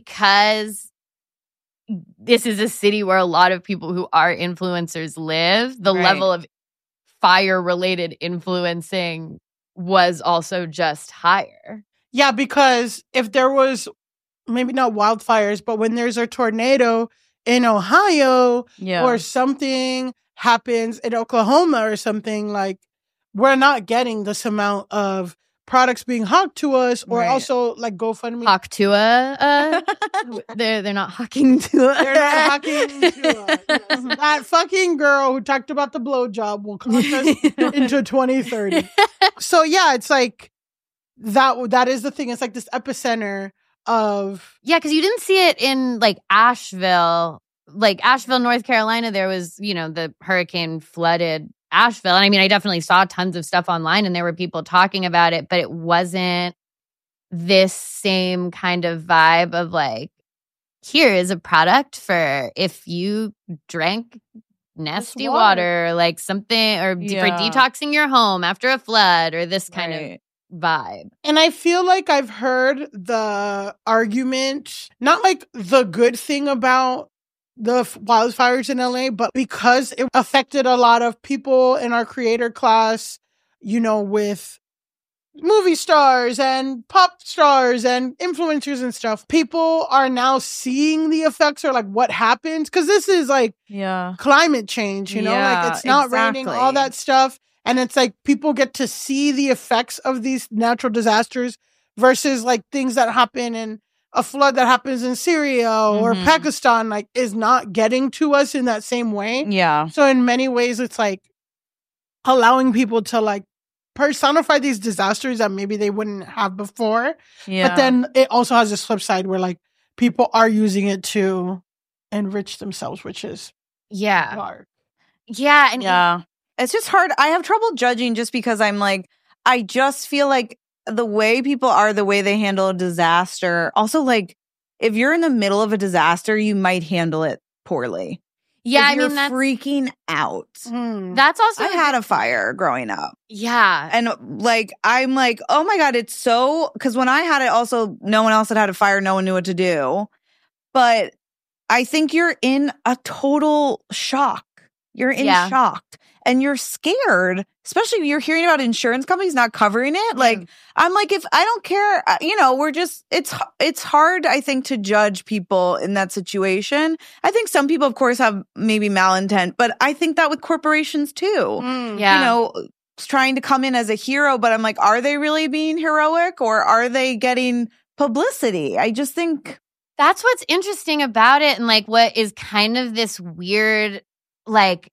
because this is a city where a lot of people who are influencers live, the Right. level of fire-related influencing was also just higher. Yeah, because if there was maybe not wildfires, but when there's a tornado in Ohio Yeah. or something happens in Oklahoma or something, like we're not getting this amount of products being hawked to us, or Right. also like GoFundMe. Hawk Tua, uh, they're they're not hawking Tua. They're not hawking to us. Yes. That fucking girl who talked about the blowjob will cost us into twenty thirty. So yeah, it's like that. That is the thing. It's like this epicenter of Yeah, because you didn't see it in like Asheville, like Asheville, North Carolina. There was, you know, the hurricane flooded Asheville. And I mean, I definitely saw tons of stuff online and there were people talking about it, but it wasn't this same kind of vibe of like, here is a product for if you drank nasty water. water, like something, or d- for Yeah. detoxing your home after a flood, or this kind Right. of vibe. And I feel like I've heard the argument, not like the good thing about the f- wildfires in L A, but because it affected a lot of people in our creator class, you know, with movie stars and pop stars and influencers and stuff, people are now seeing the effects or like what happens. Cause this is like Yeah. climate change, you know, Yeah, like it's not raining, exactly. all that stuff. And it's like people get to see the effects of these natural disasters versus like things that happen in a flood that happens in Syria or Mhm. Pakistan, like is not getting to us in that same way. Yeah. So in many ways, it's like allowing people to like personify these disasters that maybe they wouldn't have before. Yeah. But then it also has this flip side where like people are using it to enrich themselves, which is Yeah. dark. Yeah. And yeah. It's just hard. I have trouble judging just because I'm like, I just feel like the way people are, the way they handle a disaster. Also, like, if you're in the middle of a disaster, you might handle it poorly. Yeah, If I you're mean, that's, freaking out. Mm. that's also, I had a fire growing up. yeah. And like, I'm like, oh my God, it's so, because when I had it also, no one else had had a fire. No one knew what to do. But I think you're in a total shock. You're in Yeah. shock and you're scared, especially if you're hearing about insurance companies not covering it. Like, I'm like, if I don't care, uh, you know, we're just, it's, it's hard, I think, to judge people in that situation. I think some people, of course, have maybe malintent, but I think that with corporations too. Mm. Yeah. You know, trying to come in as a hero, but I'm like, are they really being heroic or are they getting publicity? I just think That's what's interesting about it, and like what is kind of this weird, like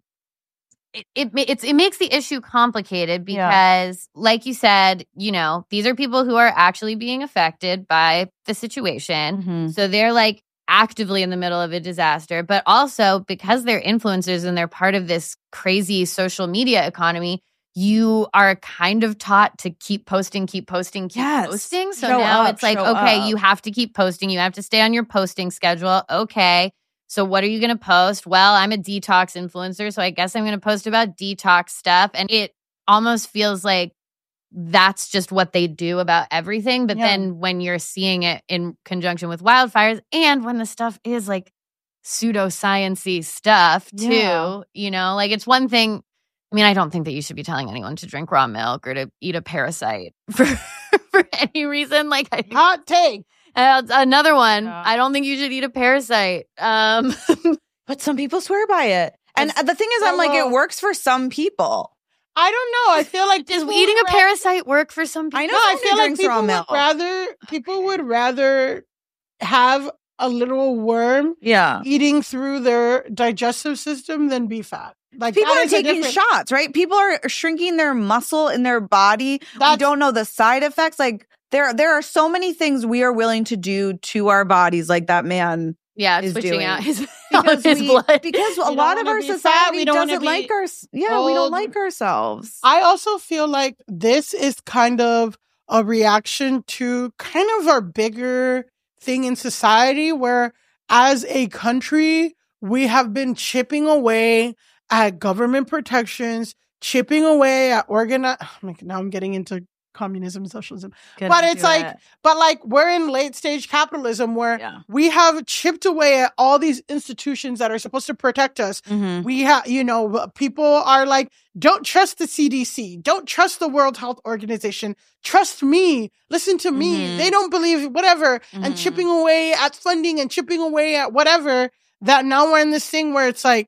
it it it's, it makes the issue complicated because, like you said, you know, these are people who are actually being affected by the situation, Mhm. so they're like actively in the middle of a disaster, but also because they're influencers and they're part of this crazy social media economy. You are kind of taught to keep posting, keep posting, keep Yes. posting. So Show now up, it's like, show okay, up. you have to keep posting. You have to stay on your posting schedule. Okay. So what are you going to post? Well, I'm a detox influencer, so I guess I'm going to post about detox stuff. And it almost feels like that's just what they do about everything. But Yeah. then when you're seeing it in conjunction with wildfires and when the stuff is like pseudoscience-y stuff too, Yeah. you know, like it's one thing. I mean, I don't think that you should be telling anyone to drink raw milk or to eat a parasite for for any reason. Like, I, Hot take. uh, another one. Yeah. I don't think you should eat a parasite. Um, But some people swear by it. And It's- the thing is, Oh, I'm like, well. it works for some people. I don't know. I feel like does people eating would a rather- parasite work for some people? I know No, I someone who feel like drinks people raw would milk. rather people would rather have a little worm Yeah. eating through their digestive system than be fat. Like People that are is a taking different- shots, right? People are shrinking their muscle in their body. We That's- don't know the side effects. Like there, there are so many things we are willing to do to our bodies, like that man. Yeah, is switching doing. out his, Because his we, blood. because a don't lot of wanna our be fat, society we don't wanna doesn't like be our. Yeah, we don't old. like ourselves. I also feel like this is kind of a reaction to kind of our bigger thing in society where as a country, we have been chipping away at government protections, chipping away at organi- now I'm getting into communism and socialism. But it's like, but like we're in late stage capitalism where Yeah. we have chipped away at all these institutions that are supposed to protect us. Mhm. We have, you know, people are like, don't trust the C D C. Don't trust the World Health Organization. Trust me. Listen to me. Mhm. They don't believe whatever. And Mhm. chipping away at funding and chipping away at whatever, that now we're in this thing where it's like,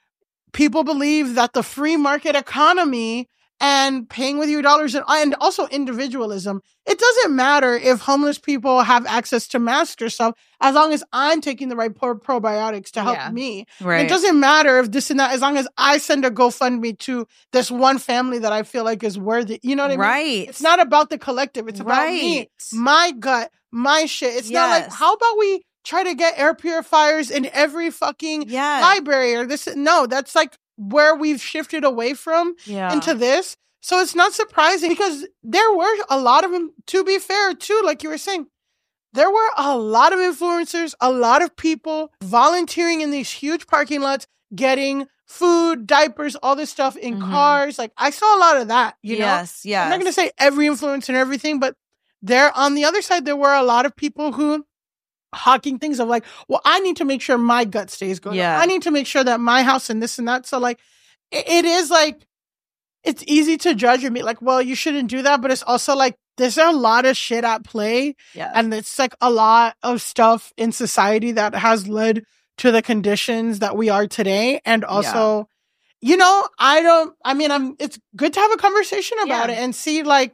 people believe that the free market economy and paying with your dollars and, and also individualism, it doesn't matter if homeless people have access to masks or stuff, as long as I'm taking the right pro- probiotics to help Yeah. me. Right. It doesn't matter if this and that, as long as I send a GoFundMe to this one family that I feel like is worthy. You know what I mean? Right. It's not about the collective. It's about me, Right. my gut, my shit. It's not like, Yes. how about we try to get air purifiers in every fucking Yeah. library or this? No, that's like where we've shifted away from Yeah. into this. So it's not surprising because there were a lot of them, to be fair, too, like you were saying, there were a lot of influencers, a lot of people volunteering in these huge parking lots, getting food, diapers, all this stuff in Mhm. cars. Like I saw a lot of that, you know? yes. Yes. I'm not going to say every influencer and everything, but there on the other side, there were a lot of people who hawking things of like, well, I need to make sure my gut stays good. Yeah. I need to make sure that my house and this and that. So like, it, it is like, it's easy to judge and be like, well, you shouldn't do that. But it's also like, there's a lot of shit at play. Yes. And it's like a lot of stuff in society that has led to the conditions that we are today. And also, you know, I don't, I mean, I'm, it's good to have a conversation about Yeah. it and see like,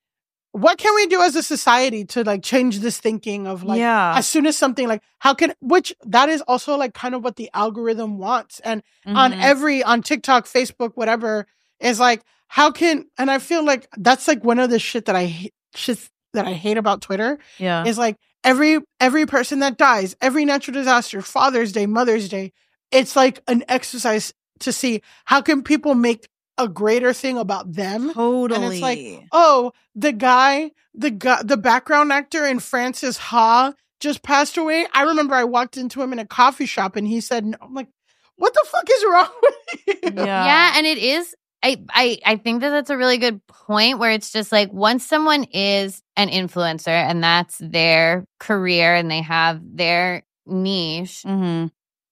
what can we do as a society to like change this thinking of like, Yeah. as soon as something like, how can, which that is also like kind of what the algorithm wants. And on Mhm. every, on TikTok, Facebook, whatever, is like, how can, and I feel like that's like one of the shit that I hate, shit that I hate about Twitter yeah. is like every, every person that dies, every natural disaster, Father's Day, Mother's Day, it's like an exercise to see how can people make a greater thing about them. Totally. And it's like, oh, the guy, the guy, the background actor in Francis Ha just passed away. I remember I walked into him in a coffee shop and he said, no. I'm like, what the fuck is wrong with you? Yeah. Yeah, and it is. I, I I think that that's a really good point where it's just like once someone is an influencer and that's their career and they have their niche, Mm-hmm.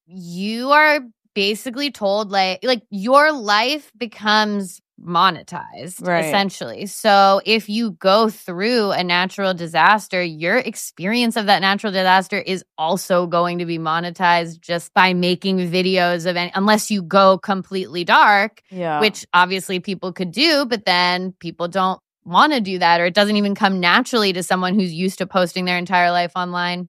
you are basically told like like your life becomes monetized Right. essentially. So if you go through a natural disaster, your experience of that natural disaster is also going to be monetized just by making videos of any, unless you go completely dark, Yeah. which obviously people could do, but then people don't want to do that, or it doesn't even come naturally to someone who's used to posting their entire life online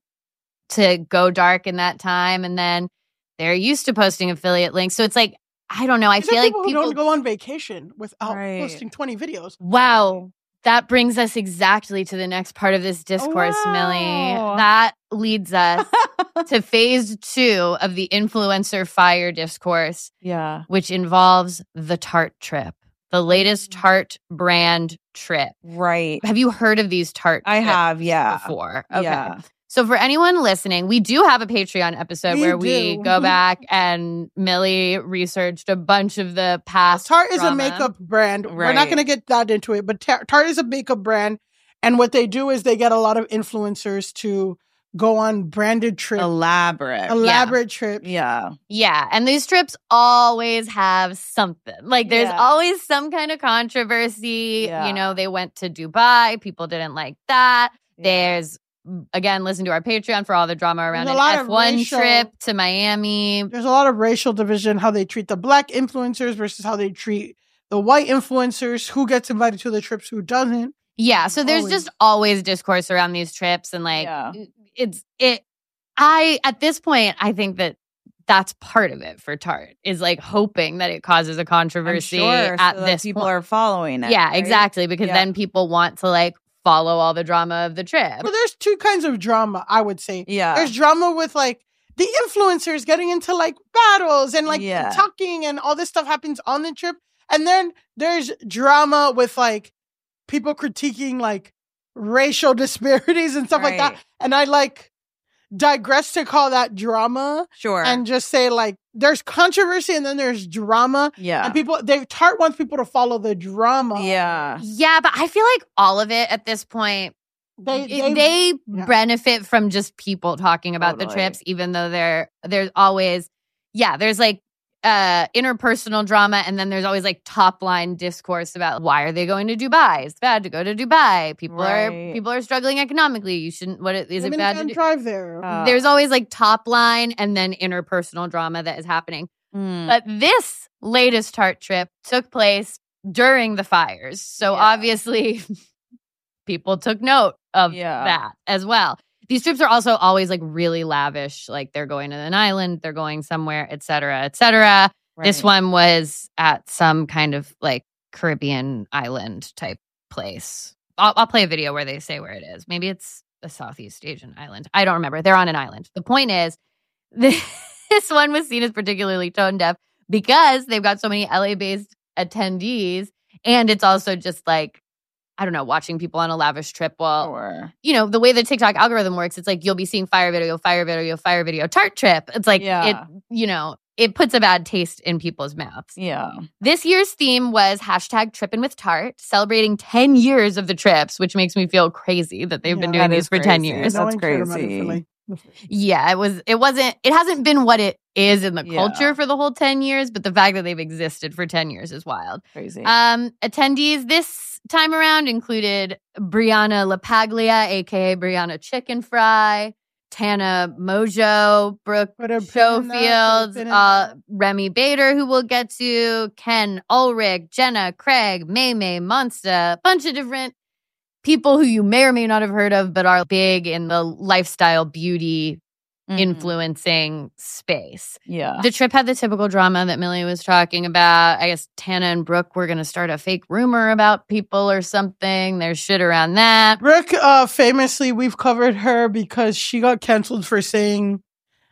to go dark in that time, and then they're used to posting affiliate links. So it's like, I don't know. I These are feel like people, people who don't go on vacation without Right. posting twenty videos. Wow. That brings us exactly to the next part of this discourse, Wow. Millie. That leads us to phase two of the influencer fire discourse, Yeah. which involves the Tarte trip, the latest Tarte brand trip. Right. Have you heard of these Tarte I trips have, yeah. before? Okay. Yeah. So for anyone listening, we do have a Patreon episode We where we do. go back and Millie researched a bunch of the past Tarte is a drama. makeup brand. We're Right. not going to get that into it, but Tar- Tarte is a makeup brand. And what they do is they get a lot of influencers to go on branded trips, Elaborate. elaborate trips. Yeah. Yeah, and these trips always have something. Like there's Yeah. always some kind of controversy. Yeah. You know, they went to Dubai. People didn't like that. There's, again, listen to our Patreon for all the drama around There's an a lot of F one racial- trip to Miami. There's a lot of racial division, how they treat the black influencers versus how they treat the white influencers, who gets invited to the trips, who doesn't. Yeah, so there's Always. just always discourse around these trips, and like Yeah. it's it. I at this point, I think that that's part of it for Tarte is like hoping that it causes a I'm controversy sure, at so that this people point. are following it. Yeah, right? exactly, because Yeah. then people want to like follow all the drama of the trip. Well, there's two kinds of drama, I would say. Yeah. There's drama with like the influencers getting into like battles and like Yeah. talking, and all this stuff happens on the trip. And then there's drama with like people critiquing like racial disparities and stuff like that. Right. And I like digress to call that drama Sure. and just say like there's controversy and then there's drama. yeah. And people, they Tarte wants people to follow the drama. yeah. Yeah, but I feel like all of it at this point, They, it- they, they yeah. benefit from just people talking about the Totally. trips, even though there there's always, yeah, there's like uh interpersonal drama, and then there's always like top line discourse about why are they going to Dubai? It's bad to go to Dubai. People are Right. people are struggling economically. You shouldn't. What is it women bad to can't do? drive there. Uh, There's always like top line and then interpersonal drama that is happening. mm, But this latest Tarte trip took place during the fires. So Yeah. obviously people took note of Yeah. that as well. These trips are also always like really lavish. Like they're going to an island, they're going somewhere, et cetera, et cetera. This right. one was at some kind of like Caribbean island type place. I'll, I'll play a video where they say where it is. Maybe it's a Southeast Asian island. I don't remember. They're on an island. The point is, this one was seen as particularly tone deaf because they've got so many L A-based attendees. And it's also just like, I don't know, watching people on a lavish trip while, Sure. you know, the way the TikTok algorithm works, it's like you'll be seeing fire video, fire video, fire video, Tarte trip. It's like, Yeah. it, you know, it puts a bad taste in people's mouths. Yeah. This year's theme was hashtag Trippin' with Tarte, celebrating ten years of the trips, which makes me feel crazy that they've been Yeah. doing That these is for ten crazy. years. That's No one cared about it crazy. for, like, Yeah, it was. It wasn't. It hasn't been what it is in the Yeah. culture for the whole ten years, but the fact that they've existed for ten years is wild. Crazy. Um, attendees this time around included Brianna LaPaglia, aka Brianna Chicken Fry, Tana Mojo, Brooke Put a pin in that, put a Schofield, pin in uh, that. Remy Bader, who we'll get to, Ken Ulrich, Jenna Craig, May May Monsta, a bunch of different people who you may or may not have heard of, but are big in the lifestyle beauty Mhm. influencing space. Yeah. The trip had the typical drama that Millie was talking about. I guess Tana and Brooke were going to start a fake rumor about people or something. There's shit around that. Brooke, uh, famously, we've covered her because she got canceled for saying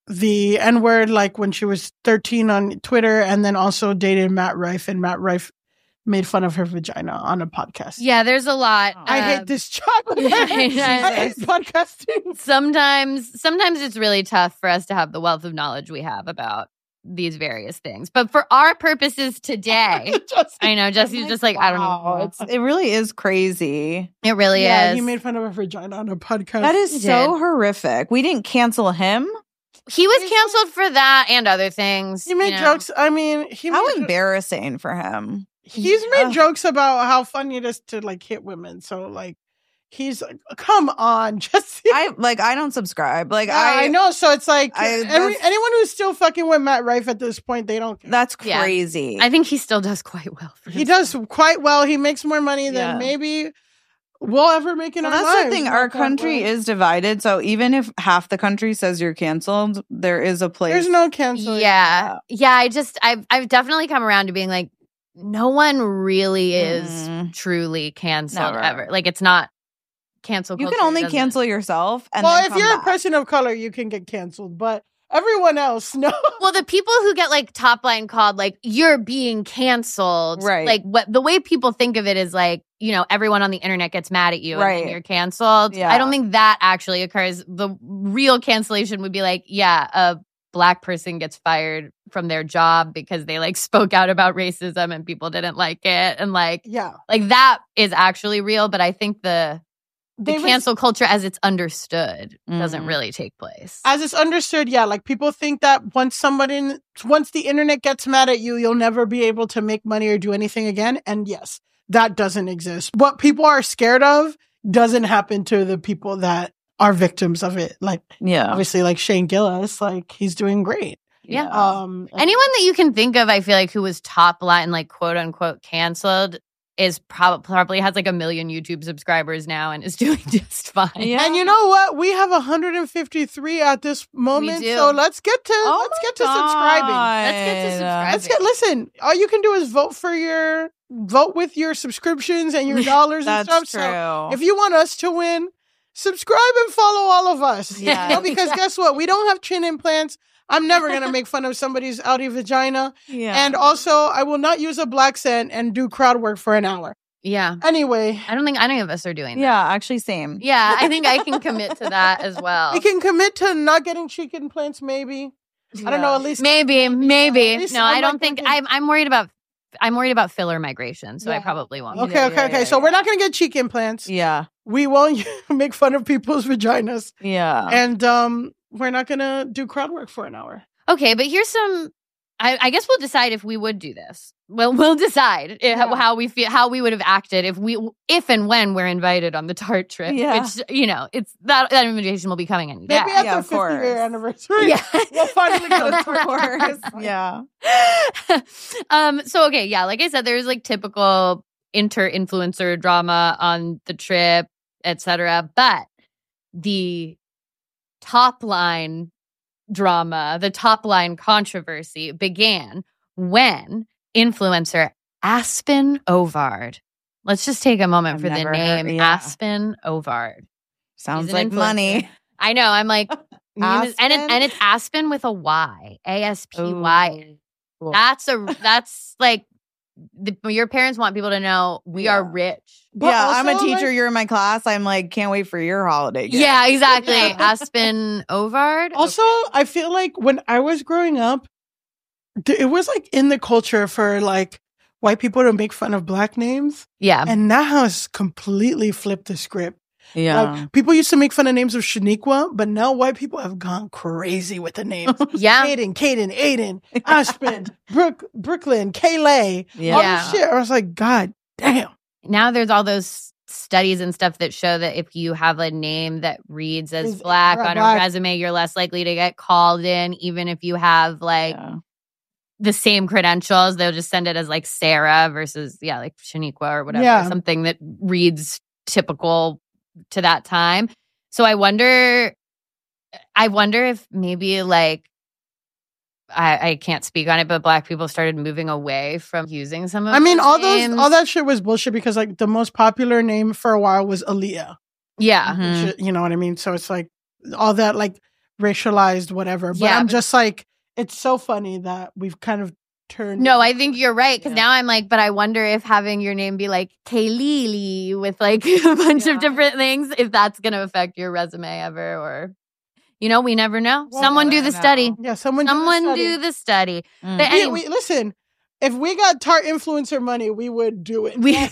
the N-word like when she was thirteen on Twitter, and then also dated Matt Rife, and Matt Rife made fun of her vagina on a podcast. Yeah, there's a lot. I uh, hate this job. I hate podcasting. Sometimes, sometimes it's really tough for us to have the wealth of knowledge we have about these various things. But for our purposes today, I know Jesse's just like, I don't Wow, know. it's, it really is crazy. It really Yeah, is. he made fun of her vagina on a podcast. That is He so did. horrific. We didn't cancel him. He was canceled for that and other things. He made you know. jokes. I mean, he How made, embarrassing for him. he's made Ugh. jokes about how funny it is to like hit women. So like, he's like, come on, Jesse. I like. I don't subscribe. Like Yeah, I, I know. So it's like I- every, that's- anyone who's still fucking with Matt Rife at this point, they don't care. That's Yeah. crazy. I think he still does quite well. For He himself. does quite well. He makes more money than Yeah. maybe we'll ever make in Well, our that's lives. the thing. Not Our that country well. is divided. So even if half the country says you're canceled, there is a place. There's no cancel. Yeah. Yeah. I just, I've, I've definitely come around to being like, no one really is Mm. truly canceled Never. ever. Like, it's not cancel You culture. can only doesn't- cancel yourself. And Well, then if come you're a back. person of color, you can get canceled, but everyone else, no. Well, the people who get like top line called like you're being canceled, Right. Like what the way people think of it is like, you know, everyone on the internet gets mad at you and Right. then you're canceled. Yeah. I don't think that actually occurs. The real cancellation would be like, yeah, a black person gets fired from their job because they like spoke out about racism and people didn't like it, and like Yeah. like that is actually real. But I think the the They res- cancel culture as it's understood doesn't Mhm. really take place. As it's understood, yeah, like people think that once somebody, once the internet gets mad at you, you'll never be able to make money or do anything again. And yes, that doesn't exist. What people are scared of doesn't happen to the people that are victims of it. Like, Yeah. obviously, like Shane Gillis, like he's doing great. Yeah. Um, and- Anyone that you can think of, I feel like, who was top line, like quote unquote canceled, is probably probably has like a million YouTube subscribers now and is doing just fine. Yeah. And you know what? We have one hundred fifty-three at this moment. do. So let's get to Oh let's my get to subscribing. Let's get to God. subscribing. Let's get listen. All you can do is vote for your vote with your subscriptions and your dollars and That's stuff. true. So if you want us to win, subscribe and follow all of us. Yeah. You know, because guess what? We don't have chin implants. I'm never gonna make fun of somebody's outie vagina. yeah. And also, I will not use a black scent and do crowd work for an hour. Yeah. Anyway, I don't think any of us are doing that. yeah, actually, same. Yeah, I think I can commit to that as well. we can commit to not getting cheek implants. Maybe I don't know. At least Maybe, maybe. At least No, I'm I don't like think thinking- I'm I'm worried about I'm worried about filler migration, so I Yeah. probably won't. Okay, Yeah, okay, yeah, okay. yeah, so yeah. we're not gonna get cheek implants. Yeah. We won't make fun of people's vaginas, Yeah. and um, we're not gonna do crowd work for an hour. Okay, but here's some. I, I guess we'll decide if we would do this. Well, we'll decide i- Yeah. how we feel, how we would have acted if we, if and when we're invited on the Tarte trip. Yeah. Which, you know, it's that that invitation will be coming any Maybe day. at yeah, the of fifty year course. anniversary. Yeah. We'll finally get a Of course. Yeah. um. So okay, yeah. Like I said, there's like typical inter-influencer drama on the trip, et cetera. But the top line drama, the top line controversy began when influencer Aspen Ovard. Let's just take a moment I've for the never name heard- yeah. Aspen Ovard. Sounds He's an like influencer. money. I know. I'm like, name is- and it's Aspen? and it's Aspen with a Y, A S P Y. Ooh. Cool. That's a that's like the, your parents want people to know we Yeah. are rich. But yeah, I'm a also, teacher. like- You're in my class. I'm like, can't wait for your holiday. gift. Yeah, exactly. Yeah. Aspen Ovard. Also, I feel like when I was growing up, th- it was like in the culture for like white people to make fun of black names, Yeah. and now it's completely flipped the script. Yeah. Like, people used to make fun of names of Shaniqua, but now white people have gone crazy with the names. Yeah. Aiden, Caden, Aiden, Aspen, Brook, Brooklyn, Kayleigh, Yeah. all Yeah. this shit. I was like, God damn. Now there's all those studies and stuff that show that if you have a name that reads as Is- black right, on black. a resume, you're less likely to get called in, even if you have like Yeah. the same credentials. They'll just send it as like Sarah versus, yeah, like Shaniqua or whatever, Yeah. something that reads typical to that time. So I wonder, I wonder if maybe like, I, I can't speak on it, but black people started moving away from using some of I mean, all those, names. all that shit was bullshit because like the most popular name for a while was Aaliyah. Yeah. Mhm. Which, you know what I mean? So it's like all that, like racialized, whatever. But Yeah, I'm but- just like, it's so funny that we've kind of turned. No, I think you're right. Because Yeah. now I'm like, but I wonder if having your name be like Kaylili with like a bunch Yeah. of different things, if that's going to affect your resume ever, or, you know, we never know. Well, Someone do never the know. study. Yeah, someone, Someone do the do study. the study. Mm. But We- anyway, we- listen, if we got Tarte influencer money, we would do it. we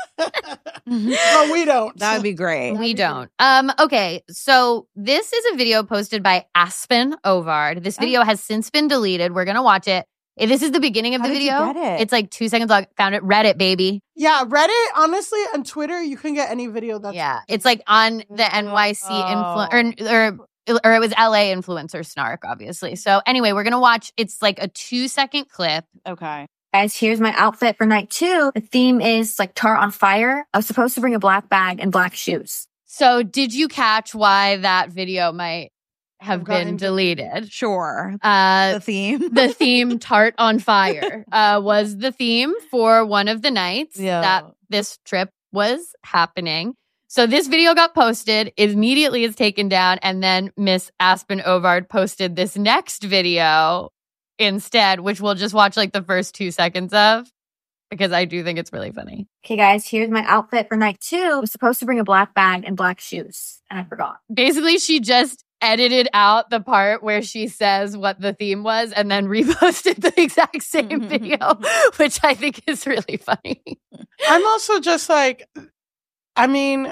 but we don't. That'd be great. we don't. Um. Okay. So this is a video posted by Aspen Ovard. This video has since been deleted. We're gonna watch it. Eh, This is the beginning of How the did you video. get it? It's like two seconds long. Found it. Reddit, baby. Yeah, Reddit, honestly, on Twitter, you can get any video that's. Yeah. It's like on the N Y C influ or or or it was L A influencer snark, obviously. So anyway, we're gonna watch. It's like a two second clip. Okay. Guys, here's my outfit for night two. The theme is like Tarte on fire. I was supposed to bring a black bag and black shoes. So did you catch why that video might have Have gotten been deleted? Sure. Uh, The theme. the theme Tarte on fire uh, was the theme for one of the nights Yeah. that this trip was happening. So this video got posted, immediately is taken down, and then Miss Aspen Ovard posted this next video instead, which we'll just watch like the first two seconds of, because I do think it's really funny. Okay, guys, here's my outfit for night two. I was supposed to bring a black bag and black shoes, and I forgot. Basically, she just edited out the part where she says what the theme was and then reposted the exact same video, which I think is really funny. I'm also just like, I mean,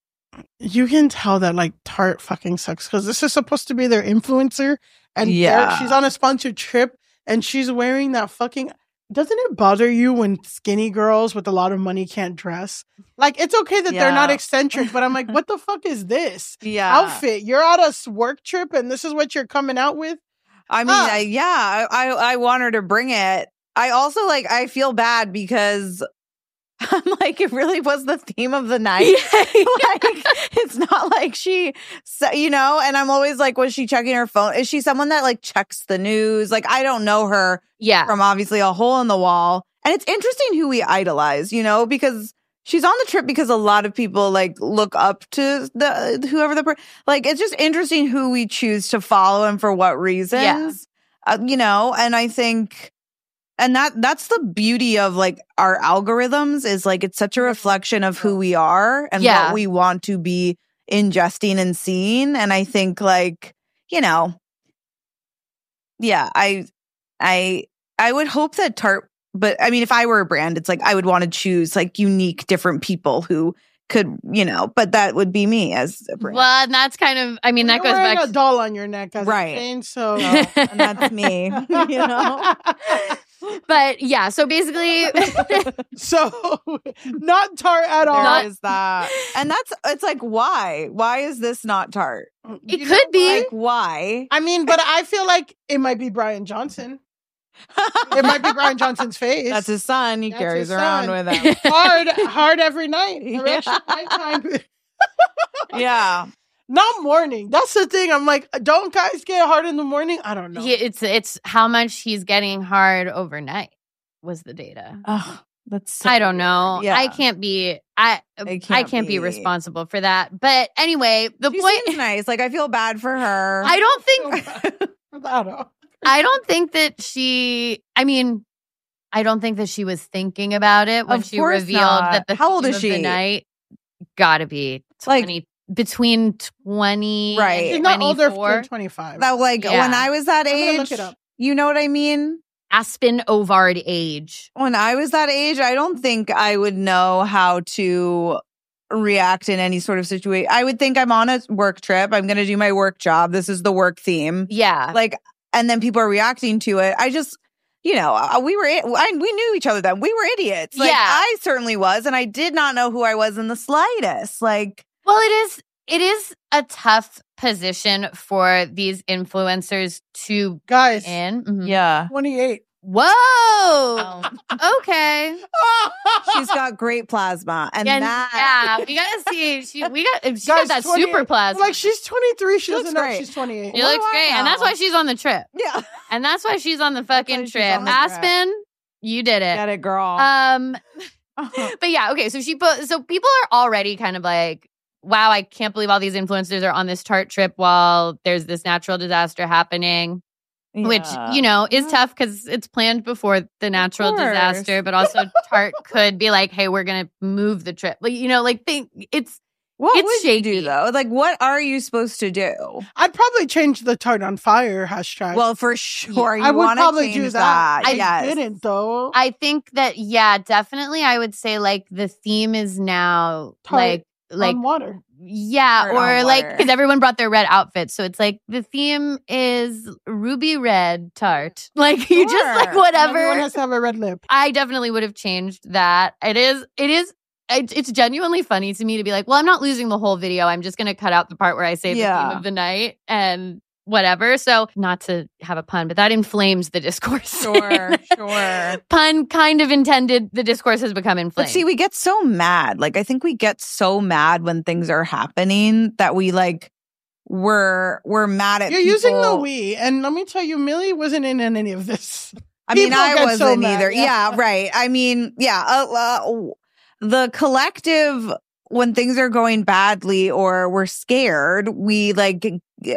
you can tell that like Tarte fucking sucks because this is supposed to be their influencer, and they're- Yeah. she's on a sponsored trip and she's wearing that fucking. Doesn't it bother you when skinny girls with a lot of money can't dress? Like, it's okay that they're not Yeah. eccentric, but I'm like, what the fuck is this Yeah. outfit? You're at a s- work trip and this is what you're coming out with? I mean, Huh. I, yeah, I, I I want her to bring it. I also like I feel bad because I'm like it really was the theme of the night. Like it's not like she, sa- you know. And I'm always like, was she checking her phone? Is she someone that like checks the news? Like I don't know her Yeah. from obviously a hole in the wall. And it's interesting who we idolize, you know, because she's on the trip because a lot of people like look up to the whoever the per- like. It's just interesting who we choose to follow and for what reasons, uh, you know. And I think, and that that's the beauty of like our algorithms is like it's such a reflection of who we are and Yeah. what we want to be ingesting and seeing. And I think like you know, yeah, I I I would hope that Tarte. But I mean, if I were a brand, it's like I would want to choose like unique, different people who could, you know, but that would be me as a brand. Well, and that's kind of, I mean, that You're goes wearing back a to, doll on your neck as Right. a chain, so. and that's me, you know? but yeah, so basically, So, not Tarte at all. There is that. And that's, it's like, why? Why is this not Tarte? it You could know be. Like, why? I mean, but I feel like it might be Brian Johnson. It might be Brian Johnson's face. That's his son. He That's carries his around son. with him. hard, hard every night. Yeah. Erection nighttime. Yeah. Not morning. That's the thing. I'm like, don't guys get hard in the morning? I don't know. He, it's it's how much he's getting hard overnight was the data. Oh, that's so I don't know. weird. Yeah. I can't be. I It I can't can't be. be. responsible for that. But anyway, the She point. seems nice. Like, I feel bad for her. I don't think. I don't know. I don't think that she. I mean, I don't think that she was thinking about it when Of she course revealed not. that the How old theme is of the she? night gotta be Like- twenty between twenty Right. She's and not older twenty-four. than twenty-five. that, like, Yeah. when I was that I'm gonna age, look it up. you know what I mean? Aspen Ovard age. When I was that age, I don't think I would know how to react in any sort of situation. I would think I'm on a work trip. I'm going to do my work job. This is the work theme. Yeah. Like, and then people are reacting to it. I just, you know, uh, we were, I, we knew each other then. We were idiots. Like, Yeah. I certainly was. And I did not know who I was in the slightest. Like, Well, it is it is a tough position for these influencers to Guys, be in. Mhm. yeah. twenty-eight. Whoa. Okay. She's got great plasma. And, And that. yeah, we gotta see. She, we got. She Guys, got that twenty-eight. super plasma. Like, she's twenty-three. She, She doesn't looks know great. she's twenty-eight. She What looks do I great, and that's know? why she's on the trip. Yeah. And that's why she's on the fucking she's trip. on the trip. Aspen, you did it. Get it, girl. Um, but yeah, okay. So she put. So people are already kind of like wow, I can't believe all these influencers are on this Tarte trip while there's this natural disaster happening. Which, Yeah. you know, is Yeah. tough because it's planned before the natural course. disaster, but also Tarte could be like, hey, we're going to move the trip. Like, you know, like think it's, What It's would shaky. you do though? Like, what are you supposed to do? I'd probably change the Tarte on Fire hashtag. Well, for sure, you I would want to probably change do that. that. I yes. didn't though. I think that, yeah, definitely. I would say like the theme is now Tarte like, like, on water. yeah, Tarte or on like, water. because everyone brought their red outfits. So it's like the theme is ruby red Tarte. Like, you just like Sure. whatever. Everyone has to have a red lip. I definitely would have changed that. It is, it is, it, it's genuinely funny to me to be like, well, I'm not losing the whole video. I'm just going to cut out the part where I say the Yeah. theme of the night and whatever. So, not to have a pun, but that inflames the discourse. Sure, sure. Pun kind of intended. The discourse has become But inflamed. see, we get so mad. Like, I think we get so mad when things are happening that we like we're we're mad at. You're using the people. we, and let me tell you, Millie wasn't in any of this. I mean, People I get wasn't so mad, either. yeah. Yeah. right. I mean, yeah. Uh, uh, the collective, when things are going badly or we're scared, we like g-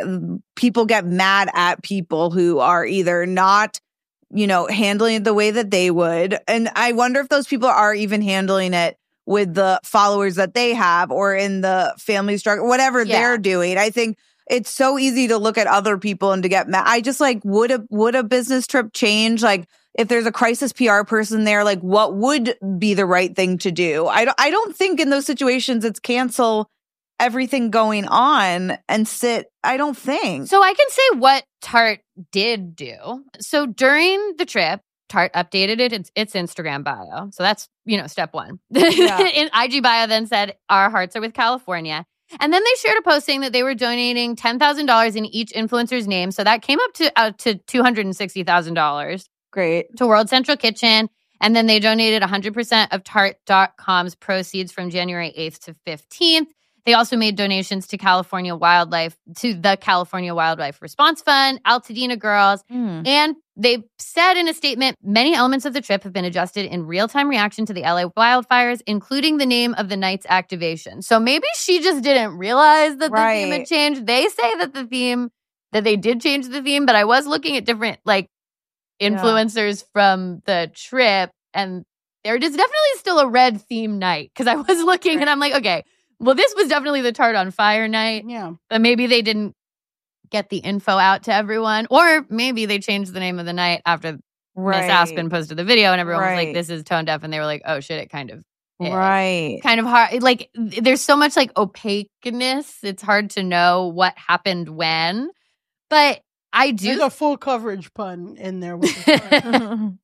people get mad at people who are either not, you know, handling it the way that they would. And I wonder if those people are even handling it with the followers that they have or in the family struggle, whatever Yeah. they're doing. I think it's so easy to look at other people and to get mad. I just like, would a, would a business trip change? Like, if there's a crisis P R person there, like what would be the right thing to do? I don't, I don't think in those situations it's cancel everything going on and sit. I don't think. So I can say what Tarte did do. So during the trip, Tarte updated it its, its Instagram bio. So that's, you know, step one. Yeah. In I G bio then said, our hearts are with California. And then they shared a post saying that they were donating ten thousand dollars in each influencer's name. So that came up to uh, to two hundred sixty thousand dollars Great. to World Central Kitchen. And then they donated one hundred percent of Tarte dot com's proceeds from January eighth to fifteenth. They also made donations to California Wildlife, to the California Wildlife Response Fund, Altadena Girls. Mm. And they said in a statement, many elements of the trip have been adjusted in real-time reaction to the L A wildfires, including the name of the night's activation. So maybe she just didn't realize that the theme had Right. changed. They say that the theme, that they did change the theme, but I was looking at different like influencers from the trip, and there is definitely still a red theme night because I was looking and I'm like, okay, well, this was definitely the Tarte on Fire night, Yeah. but maybe they didn't get the info out to everyone, or maybe they changed the name of the night after Right. Miss Aspen posted the video and everyone was like, Right. this is tone deaf, and they were like, oh shit, it kind of is. Right. Kind of hard. Like, th- there's so much like opaqueness. It's hard to know what happened when, but I There's do. a full coverage pun in there. With the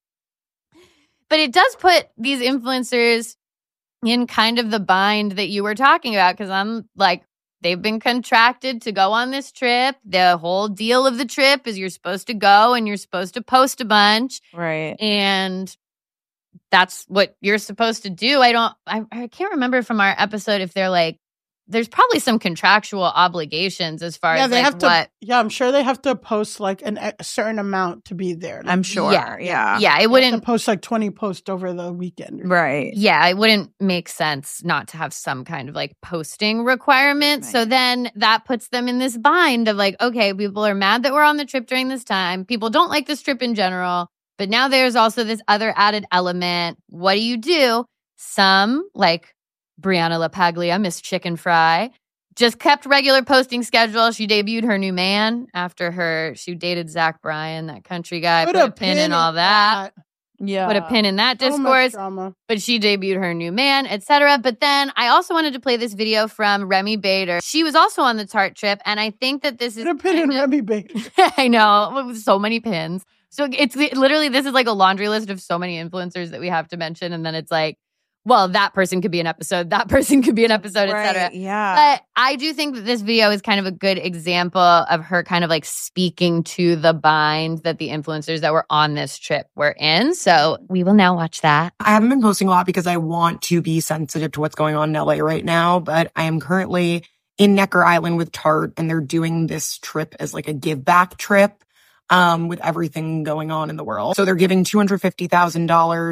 But it does put these influencers in kind of the bind that you were talking about, because I'm like, they've been contracted to go on this trip. The whole deal of the trip is you're supposed to go and you're supposed to post a bunch, Right. and that's what you're supposed to do. I don't, I, I can't remember from our episode if they're like, there's probably some contractual obligations as far yeah, as they like have to. what. Yeah, I'm sure they have to post like an, a certain amount to be there. Like, I'm sure. Yeah. Yeah. Yeah, it they have wouldn't. to post like twenty posts over the weekend. Right. Yeah, it wouldn't make sense not to have some kind of like posting requirement. So Right. then that puts them in this bind of like, okay, people are mad that we're on the trip during this time. People don't like this trip in general. But now there's also this other added element. What do you do? Some, like Brianna LaPaglia, Miss Chicken Fry, just kept regular posting schedule. She debuted her new man after her, she dated Zach Bryan, that country guy, put, a pin in all that. Yeah. Put a pin in that So much discourse. drama. But she debuted her new man, et cetera. But then I also wanted to play this video from Remy Bader. She was also on the Tarte trip, and I think that this is Put a pin in kind of- Remy Bader. I know, with so many pins. So it's literally, this is like a laundry list of so many influencers that we have to mention, and then it's like, well, that person could be an episode, that person could be an episode, et cetera. Right. Yeah. But I do think that this video is kind of a good example of her kind of like speaking to the bind that the influencers that were on this trip were in. So we will now watch that. I haven't been posting a lot because I want to be sensitive to what's going on in L A right now, but I am currently in Necker Island with Tarte, and they're doing this trip as like a give back trip um, with everything going on in the world. So they're giving two hundred fifty thousand dollars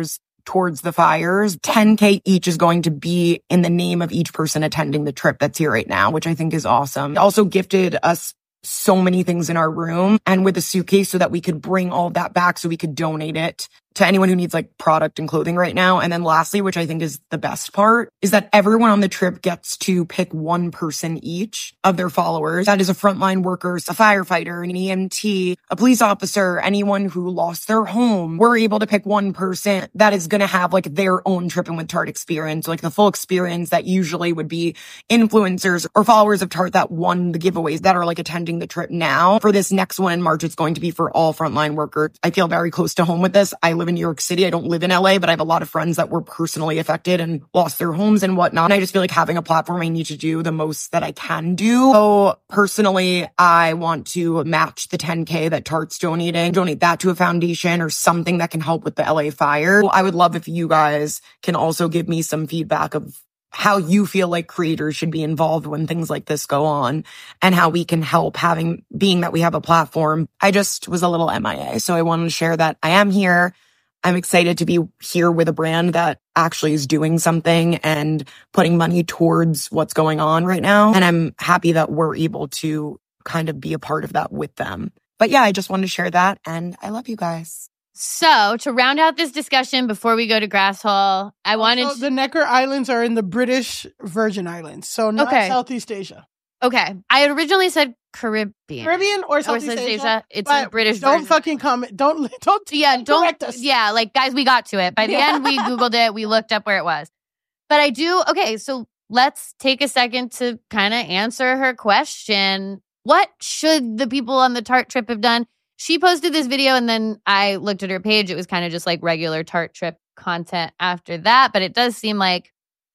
towards the fires. ten K each is going to be in the name of each person attending the trip that's here right now, which I think is awesome. It also gifted us so many things in our room and with a suitcase so that we could bring all of that back so we could donate it to anyone who needs like product and clothing right now. And then lastly, which I think is the best part, is that everyone on the trip gets to pick one person each of their followers. That is a frontline worker, a firefighter, an E M T, a police officer, anyone who lost their home. We're able to pick one person that is going to have like their own Trippin' with Tarte experience, like the full experience that usually would be influencers or followers of Tarte that won the giveaways that are like attending the trip now. For this next one in March, it's going to be for all frontline workers. I feel very close to home with this. I live in New York City. I don't live in L A, but I have a lot of friends that were personally affected and lost their homes and whatnot. And I just feel like having a platform, I need to do the most that I can do. So personally, I want to match the ten K that Tarte's donating, donate that to a foundation or something that can help with the L A fire. I would love if you guys can also give me some feedback of how you feel like creators should be involved when things like this go on and how we can help having, being that we have a platform. I just was a little M I A. So I wanted to share that I am here. I'm excited to be here with a brand that actually is doing something and putting money towards what's going on right now. And I'm happy that we're able to kind of be a part of that with them. But yeah, I just wanted to share that and I love you guys. So to round out this discussion before we go to Grasshole, I wanted Also, the Necker Islands are in the British Virgin Islands, so not Okay. Southeast Asia. Okay. I had originally said Caribbean. Caribbean or Or Southeast Southeast Asia. Asia. It's but a British Don't version. fucking comment. Don't don't Yeah, don't. correct us. Yeah, like guys, we got to it. By the Yeah. end, we Googled it. We looked up where it was. But I do. Okay, so let's take a second to kind of answer her question. What should the people on the Tarte trip have done? She posted this video and then I looked at her page. It was kind of just like regular Tarte trip content after that. But it does seem like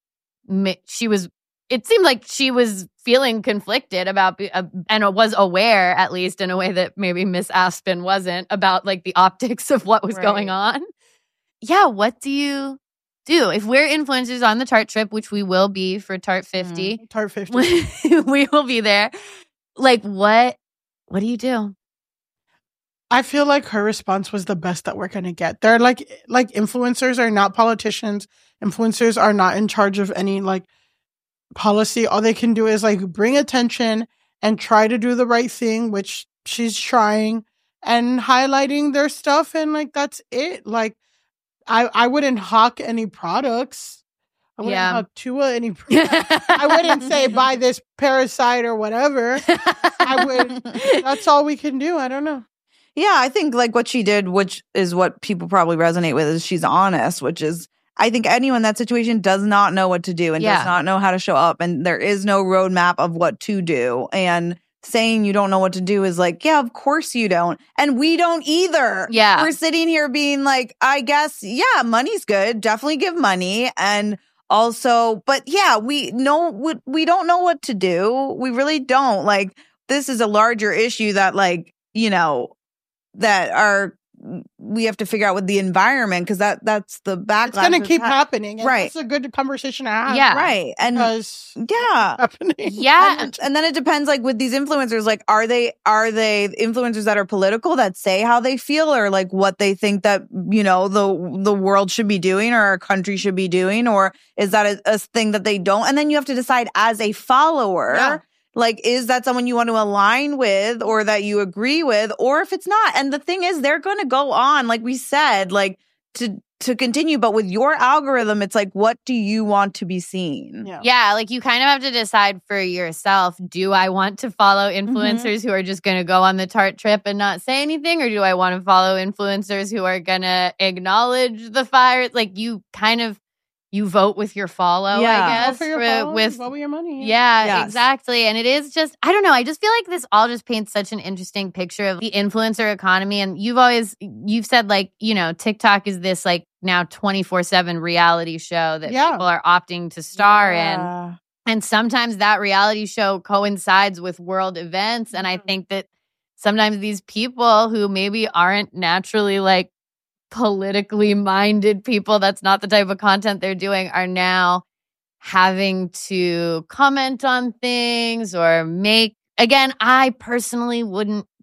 mi- she was, it seemed like she was feeling conflicted about, be- uh, and was aware, at least in a way that maybe Miss Aspen wasn't, about like the optics of what was Right. going on. Yeah, what do you do? If we're influencers on the Tarte trip, which we will be for Tarte fifty, Tarte fifty. we will be there. Like, what, what do you do? I feel like her response was the best that we're gonna get. They're like like influencers are not politicians. Influencers are not in charge of any like policy. All they can do is like bring attention and try to do the right thing, which she's trying, and highlighting their stuff, and like that's it. Like I I wouldn't hawk any products. I wouldn't Yeah. hawk Tua any products. I wouldn't say buy this parasite or whatever. I would. That's all we can do. I don't know. Yeah, I think like what she did, which is what people probably resonate with, is she's honest, which is, I think anyone in that situation does not know what to do and Yeah. does not know how to show up. And there is no roadmap of what to do. And saying you don't know what to do is like, yeah, of course you don't. And we don't either. Yeah. We're sitting here being like, I guess, yeah, money's good. Definitely give money. And also, but yeah, we know, we, we don't know what to do. We really don't. Like, this is a larger issue that like, you know, that are we have to figure out with the environment because that that's the backlash. It's gonna that's keep hap- happening. And Right. It's a good conversation to have. Yeah. right? And Because yeah, it's happening. Yeah. and, and then it depends. Like with these influencers, like are they are they influencers that are political that say how they feel or like what they think that you know the the world should be doing or our country should be doing, or is that a, a thing that they don't? And then you have to decide as a follower. Yeah. Like, is that someone you want to align with or that you agree with? Or if it's not, and the thing is, they're going to go on, like we said, like to to continue. But with your algorithm, it's like, what do you want to be seen? Yeah. Yeah, like you kind of have to decide for yourself, do I want to follow influencers who are just going to go on the Tarte trip and not say anything? Or do I want to follow influencers who are going to acknowledge the fire? Like you kind of, you vote with your follow, Yeah. I Vote guess. for your for- followers, with vote with your money. Yeah, Yes. exactly. And it is just, I don't know. I just feel like this all just paints such an interesting picture of the influencer economy. And you've always, you've said like, you know, TikTok is this like now twenty-four seven reality show that Yeah. people are opting to star in. Yeah. And sometimes that reality show coincides with world events. And I think that sometimes these people who maybe aren't naturally like politically minded people, that's not the type of content they're doing, are now having to comment on things or make, again, I personally wouldn't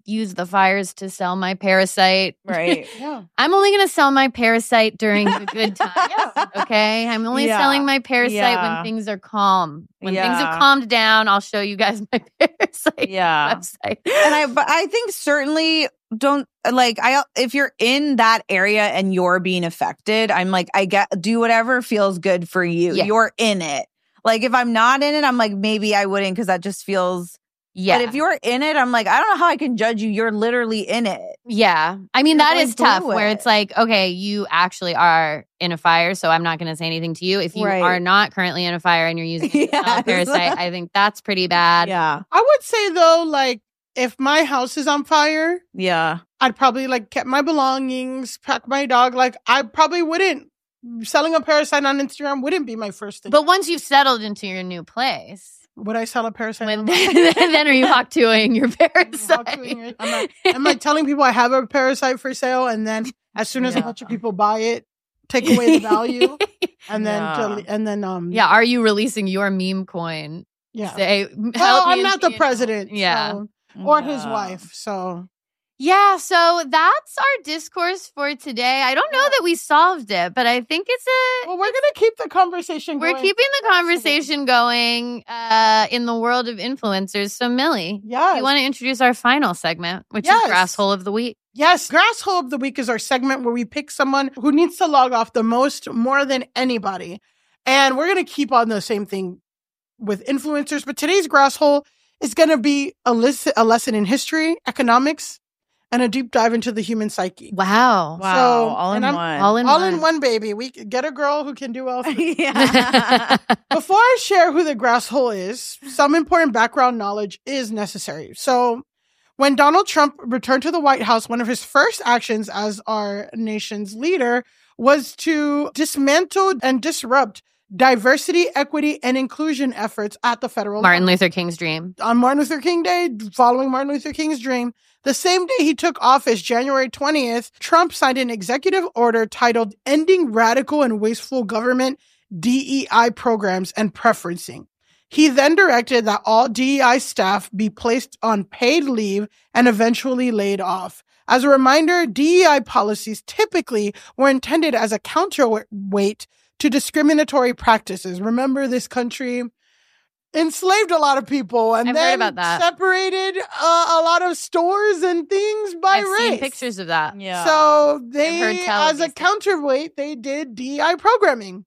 use the fires to sell my parasite. Right. Yeah. I'm only going to sell my parasite during the good times. Okay. I'm only Yeah. selling my parasite Yeah. when things are calm. When things Yeah. have calmed down, I'll show you guys my parasite Yeah. website. And I, but I think certainly don't like I. If you're in that area and you're being affected, I'm like, I get do whatever feels good for you. Yeah. You're in it. Like if I'm not in it, I'm like maybe I wouldn't because that just feels. Yeah. But if you're in it, I'm like I don't know how I can judge you. You're literally in it. Yeah. I mean, You're that going is tough through where it. it's like, okay, you actually are in a fire, so I'm not going to say anything to you. If you Right. are not currently in a fire and you're using it to sell a Yes. parasite, I think that's pretty bad. Yeah. I would say though, like if my house is on fire, Yeah. I'd probably like kept my belongings, pack my dog. Like I probably wouldn't. Selling a parasite on Instagram wouldn't be my first thing. But once you've settled into your new place, would I sell a parasite? when, on then are you hawk toing your parasite? I'm not, I'm like telling people I have a parasite for sale, and then as soon as a Yeah. bunch of people buy it, take away the value, and then Yeah. and then um Yeah, are you releasing your meme coin? yeah. Say, help Well, me I'm in not the P and L. president, Yeah. so- or his Yeah. wife. So Yeah, so that's our discourse for today. I don't know that we solved it, but I think it's a well, we're gonna keep the conversation. we're going. keeping the conversation going uh, in the world of influencers. So, Millie, Yes. you want to introduce our final segment, which Yes. is Grass Hole of the Week. Yes, Grass Hole of the Week is our segment where we pick someone who needs to log off the most, more than anybody. And we're going to keep on the same thing with influencers. But today's Grass Hole is going to be a, lis- a lesson in history, economics, and a deep dive into the human psyche. Wow. Wow. So, all in and I'm- one. All in All one. in one, baby. We c- get a girl who can do all three. yeah. Before I share who the Grass Hole is, some important background knowledge is necessary. So, when Donald Trump returned to the White House, one of his first actions as our nation's leader was to dismantle and disrupt diversity, equity, and inclusion efforts at the federal Martin level. Luther King's dream. On Martin Luther King Day, following Martin Luther King's dream, the same day he took office, January twentieth, Trump signed an executive order titled Ending Radical and Wasteful Government D E I Programs and Preferencing. He then directed that all D E I staff be placed on paid leave and eventually laid off. As a reminder, D E I policies typically were intended as a counterweight to discriminatory practices. Remember, this country enslaved a lot of people and I've heard then about that. separated uh, a lot of stores and things by I've race. seen pictures of that. Yeah. So heard they, tell of as a these things. counterweight, they did D E I programming.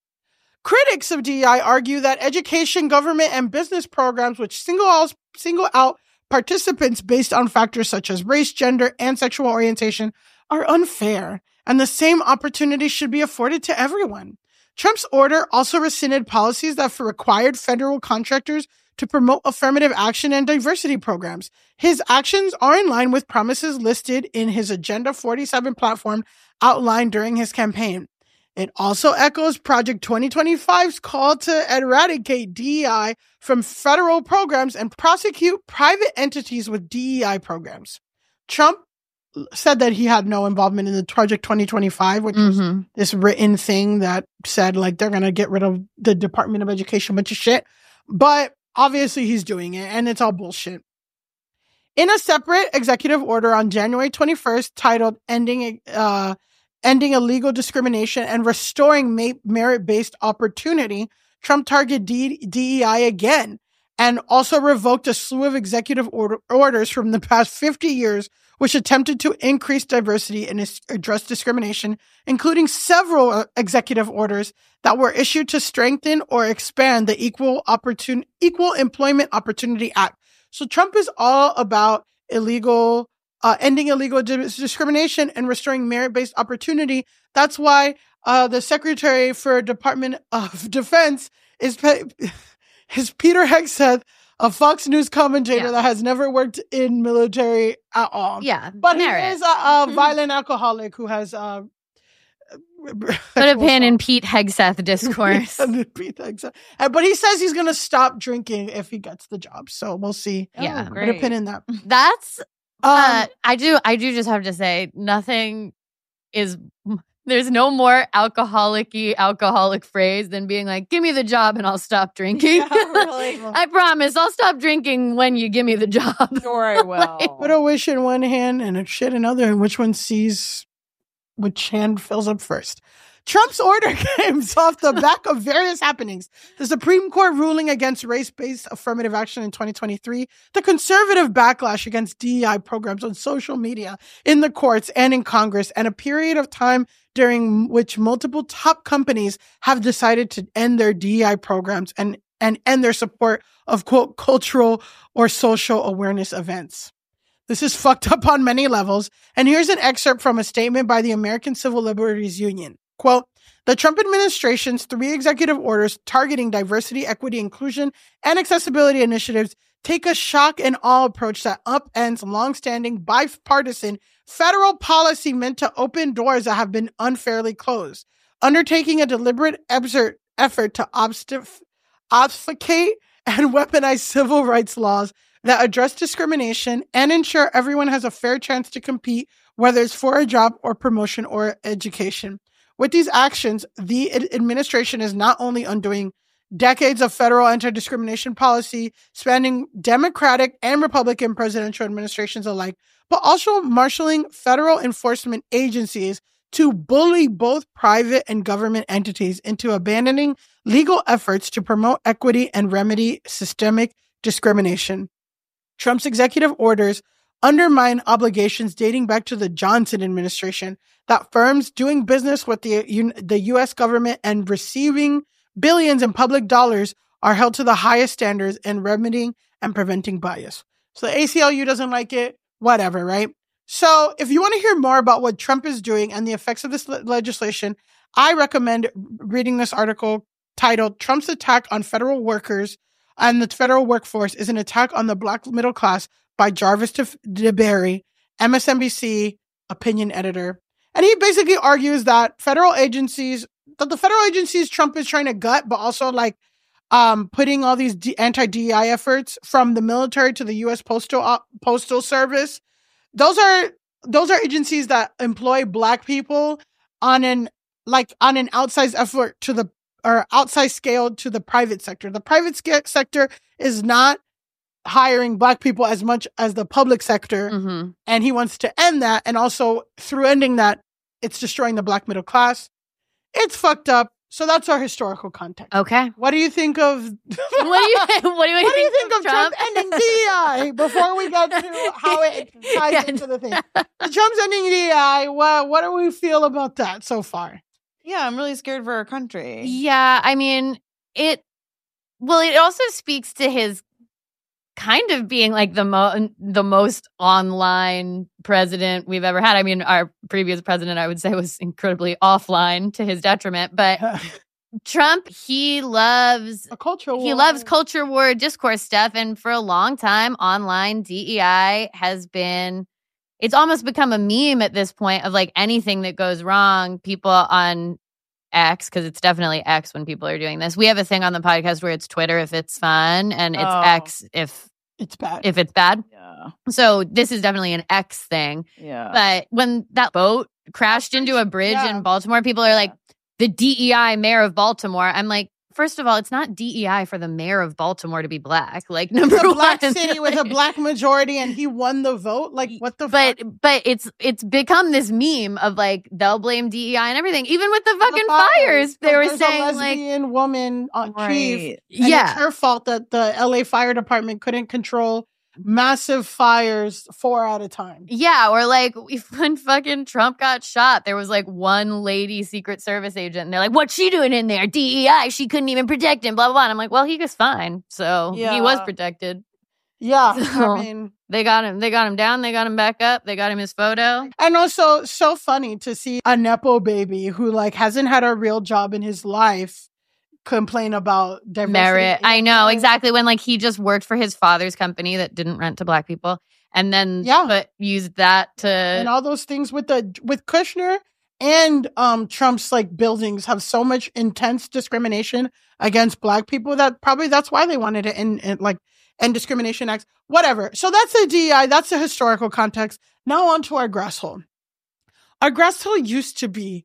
Critics of D E I argue that education, government, and business programs which single out, single out participants based on factors such as race, gender, and sexual orientation are unfair, and the same opportunity should be afforded to everyone. Trump's order also rescinded policies that required federal contractors to promote affirmative action and diversity programs. His actions are in line with promises listed in his Agenda forty-seven platform outlined during his campaign. It also echoes Project twenty twenty-five's call to eradicate D E I from federal programs and prosecute private entities with D E I programs. Trump said that he had no involvement in the Project twenty twenty-five, which was Mm-hmm. this written thing that said like they're going to get rid of the Department of Education, a bunch of shit. But obviously he's doing it and it's all bullshit. In a separate executive order on January twenty-first titled Ending uh Ending Illegal Discrimination and Restoring Ma- Merit-Based Opportunity, Trump targeted D- DEI again and also revoked a slew of executive order- orders from the past fifty years which attempted to increase diversity and is- address discrimination, including several uh, executive orders that were issued to strengthen or expand the Equal Opportun- Equal Employment Opportunity Act. So Trump is all about illegal Uh, ending illegal dis- discrimination and restoring merit-based opportunity. That's why uh, the Secretary for Department of Defense is, pe- is Peter Hegseth, a Fox News commentator Yeah. that has never worked in military at all. Yeah. But merit. he is a, a violent alcoholic who has uh, Put a pin in Pete Hegseth discourse. Pete Hegseth. Uh, But he says he's going to stop drinking if he gets the job. So we'll see. Yeah. Oh, Put a pin in that. That's Um, uh, I do I do just have to say nothing is There's no more alcoholic-y alcoholic phrase than being like, give me the job and I'll stop drinking. Yeah, really. I promise I'll stop drinking when you give me the job. Sure I will. Put a wish in one hand and a shit in another, and which one sees which hand fills up first. Trump's order came off the back of various happenings. The Supreme Court ruling against race-based affirmative action in twenty twenty-three, the conservative backlash against D E I programs on social media, in the courts, and in Congress, and a period of time during which multiple top companies have decided to end their D E I programs and, and end their support of, quote, cultural or social awareness events. This is fucked up on many levels, and here's an excerpt from a statement by the American Civil Liberties Union. Quote, the Trump administration's three executive orders targeting diversity, equity, inclusion, and accessibility initiatives take a shock and awe approach that upends longstanding bipartisan federal policy meant to open doors that have been unfairly closed, undertaking a deliberate effort, effort to obstif- obfuscate and weaponize civil rights laws that address discrimination and ensure everyone has a fair chance to compete, whether it's for a job or promotion or education. With these actions, the administration is not only undoing decades of federal anti-discrimination policy spanning Democratic and Republican presidential administrations alike, but also marshaling federal enforcement agencies to bully both private and government entities into abandoning legal efforts to promote equity and remedy systemic discrimination. Trump's executive orders undermine obligations dating back to the Johnson administration that firms doing business with the, the U S government and receiving billions in public dollars are held to the highest standards in remedying and preventing bias. So the A C L U doesn't like it, whatever, right? So if you want to hear more about what Trump is doing and the effects of this le- legislation, I recommend reading this article titled Trump's Attack on Federal Workers and the Federal Workforce is an Attack on the Black Middle Class by Jarvis DeBerry, M S N B C opinion editor. And he basically argues that federal agencies, that the federal agencies Trump is trying to gut, but also like um, putting all these D- anti-D E I efforts from the military to the U S Postal uh, Postal Service. Those are those are agencies that employ Black people on an like on an outsized effort to the or outsized scale to the private sector. The private sca- sector is not hiring Black people as much as the public sector. Mm-hmm. And he wants to end that. And also through ending that, it's destroying the Black middle class. It's fucked up. So that's our historical context. Okay. What do you think of What do you What do you, what do you think, think of Trump, Trump ending D E I before we get to how it ties Yeah. into the thing? Trump's ending D E I. What what do we feel about that so far? Yeah, I'm really scared for our country. Yeah, I mean, it, well, it also speaks to his kind of being like the mo- the most online president we've ever had. I mean, our previous president, I would say, was incredibly offline to his detriment. But Trump, he loves A cultural he war. loves culture war discourse stuff, and for a long time, online D E I has been. It's almost become a meme at this point of like anything that goes wrong, people on X, because it's definitely X when people are doing this. We have a thing on the podcast where it's Twitter if it's fun and it's Oh. X if It's bad. if it's bad. Yeah. So this is definitely an X thing. Yeah. But when that boat crashed into a bridge Yeah. in Baltimore, people are like, the D E I mayor of Baltimore. I'm like, first of all, it's not D E I for the mayor of Baltimore to be Black. Like, number It's a one. Black city with a Black majority, and he won the vote. Like, what the But fuck? but it's it's become this meme of like they'll blame D E I and everything. Even with the fucking The fires, they Like, were there's saying a like, lesbian woman on chief. Right. And yeah, it's her fault that the L A Fire Department couldn't control massive fires four at a time. yeah, or like if, when fucking Trump got shot, there was like one lady Secret Service agent, and they're like, "What's she doing in there? D E I? She couldn't even protect him." Blah blah blah. And I'm like, "Well, he was fine, so he was Yeah. protected. Yeah, So- I mean, They got him. They got him down. They got him back up. They got him his photo. and also so funny to see a nepo baby who like hasn't had a real job in his life complain about diversity. Merit. I know Yeah. exactly when like he just worked for his father's company that didn't rent to Black people, and then Yeah. but used that to and all those things with the with Kushner and um Trump's like buildings have so much intense discrimination against Black people that probably that's why they wanted to end, end like end discrimination acts. Whatever. So that's the D E I. That's the historical context. Now on to our grass hole. Our grass hole used to be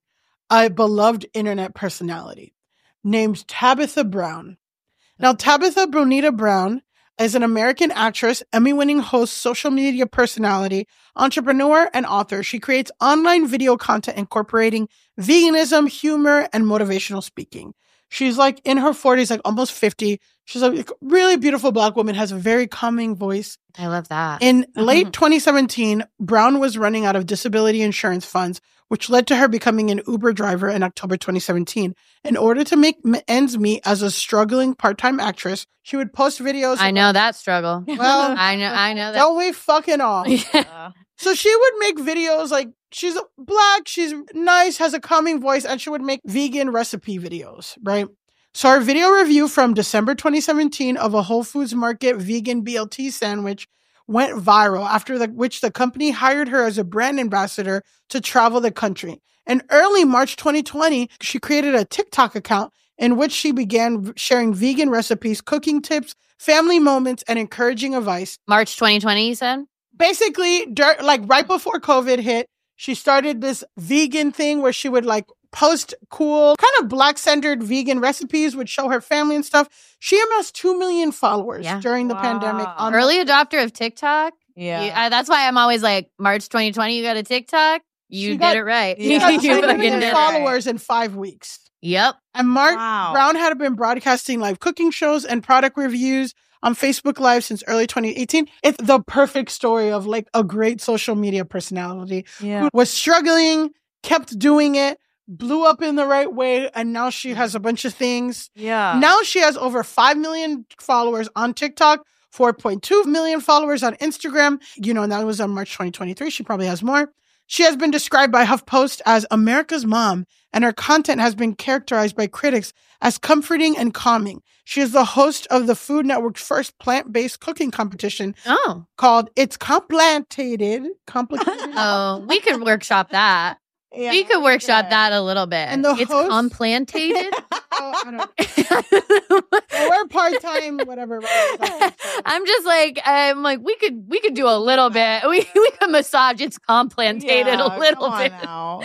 a beloved internet personality named Tabitha Brown. Now, Tabitha Bonita Brown is an American actress, Emmy-winning host, social media personality, entrepreneur, and author. She creates online video content incorporating veganism, humor, and motivational speaking. She's like in her forties, like almost fifty. She's a really beautiful Black woman, has a very calming voice. I love that. In late twenty seventeen, Brown was running out of disability insurance funds, which led to her becoming an Uber driver in October twenty seventeen. In order to make ends meet as a struggling part-time actress, she would post videos. I know that struggle. Well, I know, I know that. Don't we fucking all? Yeah. So she would make videos like she's Black, she's nice, has a calming voice, and she would make vegan recipe videos, right? So our video review from December twenty seventeen of a Whole Foods Market vegan B L T sandwich went viral, after the, which the company hired her as a brand ambassador to travel the country. In early March twenty twenty, she created a TikTok account in which she began sharing vegan recipes, cooking tips, family moments, and encouraging advice. March twenty twenty, you said? Basically, dirt, like right before COVID hit, she started this vegan thing where she would like post cool, kind of Black-centered vegan recipes, would show her family and stuff. She amassed two million followers Yeah. during the Wow. pandemic. On Early adopter of TikTok. Yeah. You- I- that's why I'm always like, March twenty twenty, you got a TikTok? You She did got- it right. Yeah. She got You two fucking million did it. followers in five weeks. Yep. And Mark Wow. Brown had been broadcasting live cooking shows and product reviews on Facebook Live since early twenty eighteen. It's the perfect story of like a great social media personality Yeah. who was struggling, kept doing it, blew up in the right way, and now she has a bunch of things. Yeah. Now she has over five million followers on TikTok, four point two million followers on Instagram. You know, and that was on March twenty twenty-three. She probably has more. She has been described by HuffPost as America's mom, and her content has been characterized by critics as comforting and calming. She is the host of the Food Network's first plant-based cooking competition Oh. called It's Complicated. Complicated. Oh, we could workshop that. Yeah. We could workshop that a little bit. And the it's host- complantated. Oh, I don't, we're part-time, whatever. I'm just like, I'm like, we could, we could do a little bit. We we could massage its complantated Yeah, a little come on bit. now.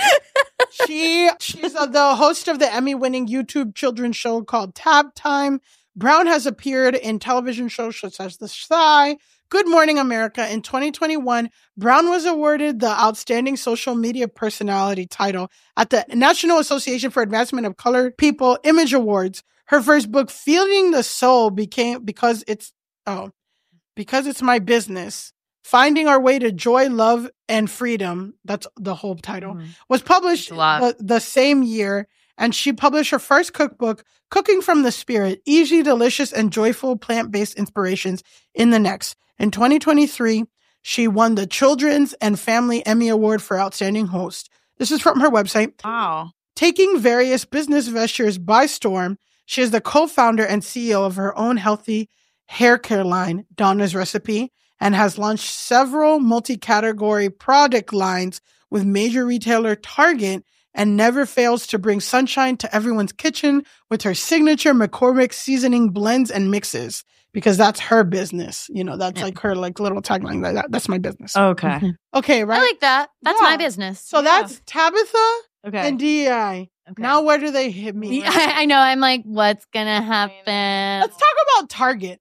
She she's uh, the host of the Emmy-winning YouTube children's show called Tab Time. Brown has appeared in television shows such as The Shy, Good Morning America. In twenty twenty-one, Brown was awarded the Outstanding Social Media Personality title at the National Association for Advancement of Colored People Image Awards. Her first book, Feeding the Soul, became because it's oh because it's my business. Finding Our Way to Joy, Love, and Freedom, that's the whole title, Mhm. was published It's a lot. the, the same year. And she published her first cookbook, Cooking from the Spirit, Easy, Delicious, and Joyful Plant-Based Inspirations in the Next. In twenty twenty-three, she won the Children's and Family Emmy Award for Outstanding Host. This is from her website. Wow. Taking various business ventures by storm, she is the co-founder and C E O of her own healthy hair care line, Donna's Recipe, and has launched several multi-category product lines with major retailer Target, and never fails to bring sunshine to everyone's kitchen with her signature McCormick seasoning blends and mixes, because that's her business. You know, that's Yeah. like her like little tagline. Like that. That's my business. Okay. Okay, right? I like that. That's Yeah. my business. so Yeah. that's Tabitha Okay. and D E I. Okay. Now where do they hit me? Yeah, I, I know. I'm like, what's gonna happen? Let's talk about Target.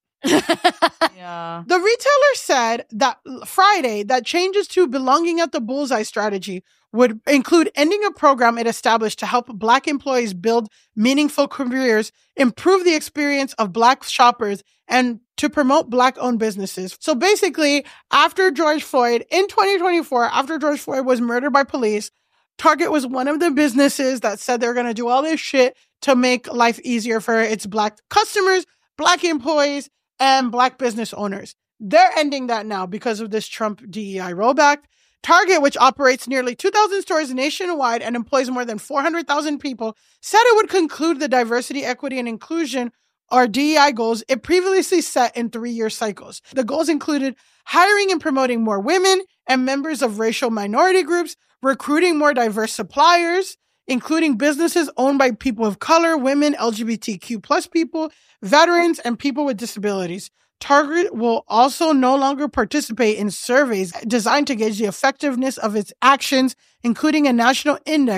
yeah. The retailer said that Friday that changes to belonging at the bullseye strategy would include ending a program it established to help Black employees build meaningful careers, improve the experience of Black shoppers, and to promote Black-owned businesses. So basically, after George Floyd, in twenty twenty-four, after George Floyd was murdered by police, Target was one of the businesses that said they're going to do all this shit to make life easier for its Black customers, Black employees, and Black business owners. They're ending that now because of this Trump D E I rollback. Target, which operates nearly two thousand stores nationwide and employs more than four hundred thousand people, said it would conclude the diversity, equity, and inclusion, or D E I goals it previously set in three-year cycles. The goals included hiring and promoting more women and members of racial minority groups, recruiting more diverse suppliers, including businesses owned by people of color, women, L G B T Q plus people, veterans, and people with disabilities. Target will also no longer participate in surveys designed to gauge the effectiveness of its actions, including a national index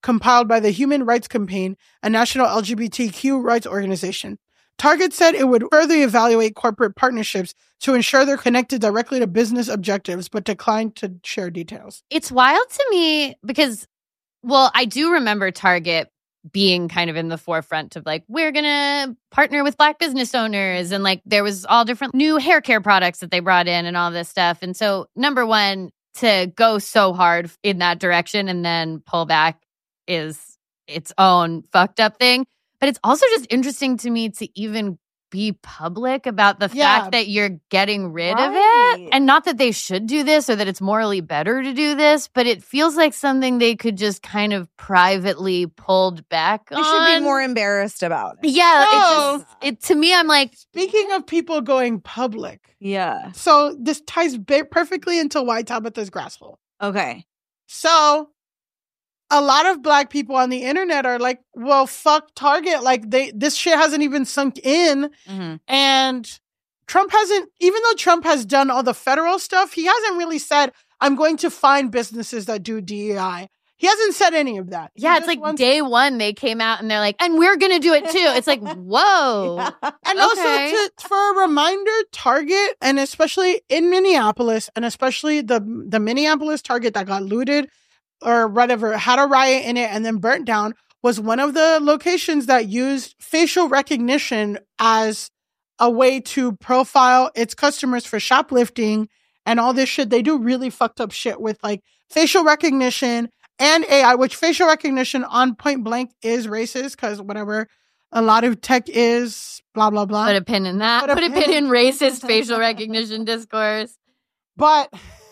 compiled by the Human Rights Campaign, a national L G B T Q rights organization. Target said it would further evaluate corporate partnerships to ensure they're connected directly to business objectives, but declined to share details. It's wild to me because, well, I do remember Target being kind of in the forefront of like, we're going to partner with Black business owners. And like, there was all different new hair care products that they brought in and all this stuff. And so, number one, to go so hard in that direction and then pull back is its own fucked up thing. But it's also just interesting to me to even be public about the Yeah. fact that you're getting rid of Right. it. And not that they should do this or that it's morally better to do this, but it feels like something they could just kind of privately pulled back You on. should be more embarrassed about it. Yeah, No. it just, it, to me, I'm like, Speaking of people going public, Yeah. so this ties ba- perfectly into why Tabitha's grasshole. Okay. So a lot of Black people on the internet are like, well, fuck Target. Like they, this shit hasn't even sunk in. Mm-hmm. And Trump hasn't, even though Trump has done all the federal stuff, he hasn't really said, I'm going to find businesses that do D E I. He hasn't said any of that. He yeah, it's just like wants- day one they came out and they're like, and we're going to do it too. It's like, whoa. And Okay. also to, for a reminder, Target, and especially in Minneapolis, and especially the the Minneapolis Target that got looted or whatever, had a riot in it and then burnt down, was one of the locations that used facial recognition as a way to profile its customers for shoplifting and all this shit. They do really fucked up shit with like facial recognition and A I, which facial recognition on point blank is racist because whatever a lot of tech is, blah, blah, blah. Put a pin in that. Put a Put a pin pin in- in racist facial recognition discourse. But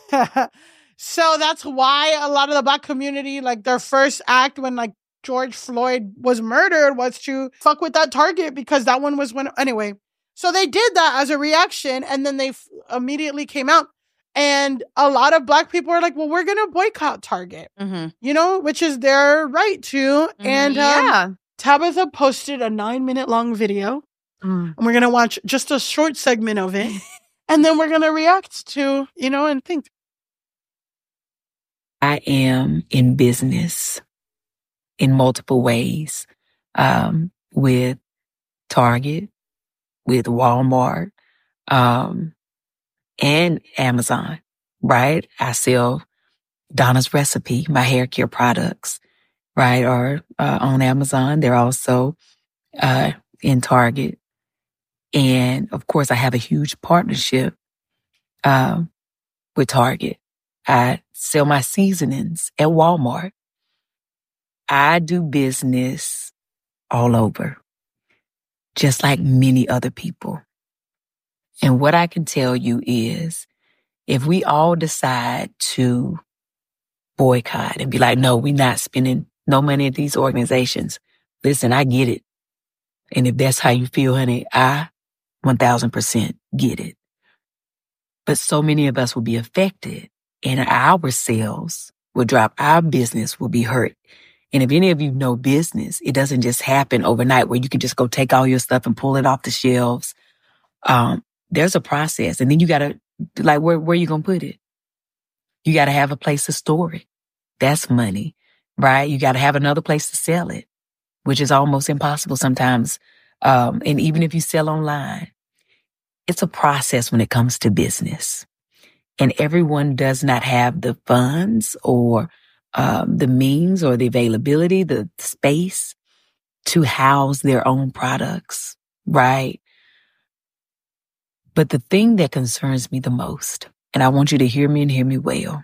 so that's why a lot of the Black community, like their first act when like George Floyd was murdered was to fuck with that Target because that one was when, anyway. So they did that as a reaction and then they f- immediately came out. And a lot of Black people are like, well, we're going to boycott Target, Mm-hmm. you know, which is their right to. And um, yeah. Tabitha posted a nine minute long video Mm. and we're going to watch just a short segment of it. And then we're going to react to, you know, and think. I am in business in multiple ways, um, with Target, with Walmart, um, and Amazon, right? I sell Donna's Recipe, my hair care products, right? Are uh, on Amazon. They're also uh, in Target. And of course, I have a huge partnership um, with Target. I sell my seasonings at Walmart. I do business all over, just like many other people. And what I can tell you is, if we all decide to boycott and be like, no, we're not spending no money at these organizations. Listen, I get it. And if that's how you feel, honey, I one thousand percent get it. But so many of us will be affected and our sales will drop. Our business will be hurt. And if any of you know business, it doesn't just happen overnight where you can just go take all your stuff and pull it off the shelves. Um, there's a process. And then you got to, like, where, where you going to put it? You got to have a place to store it. That's money, right? You got to have another place to sell it, which is almost impossible sometimes. Um, and even if you sell online, it's a process when it comes to business. And everyone does not have the funds or um, the means or the availability, the space to house their own products, right? But the thing that concerns me the most, and I want you to hear me and hear me well,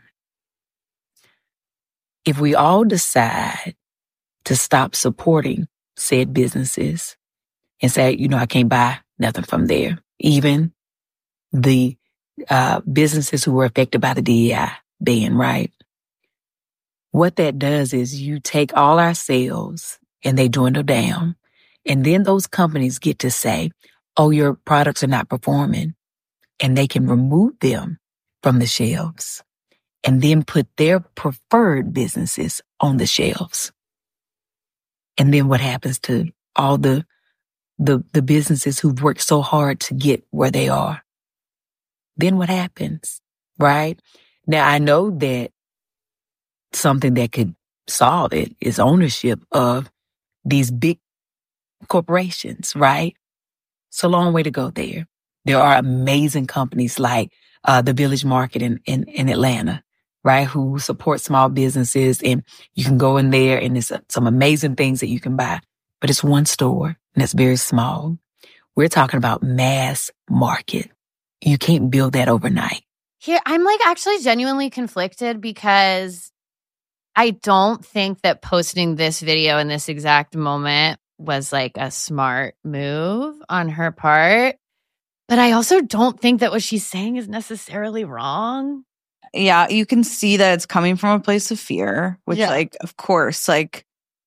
if we all decide to stop supporting said businesses and say, you know, I can't buy nothing from there, even the uh, businesses who were affected by the D E I ban, right? What that does is you take all our sales and they dwindle down. And then those companies get to say, oh, your products are not performing. And they can remove them from the shelves and then put their preferred businesses on the shelves. And then what happens to all the the the businesses who've worked so hard to get where they are? Then what happens, right? Now, I know that something that could solid is ownership of these big corporations, right? It's a long way to go there. There are amazing companies like uh, the Village Market in, in, in Atlanta, right, who support small businesses, and you can go in there and there's some amazing things that you can buy. But it's one store and it's very small. We're talking about mass market. You can't build that overnight. Here, I'm like actually genuinely conflicted because I don't think that posting this video in this exact moment was like a smart move on her part. But I also don't think that what she's saying is necessarily wrong. Yeah, you can see that it's coming from a place of fear, which, Yeah. like, of course, like,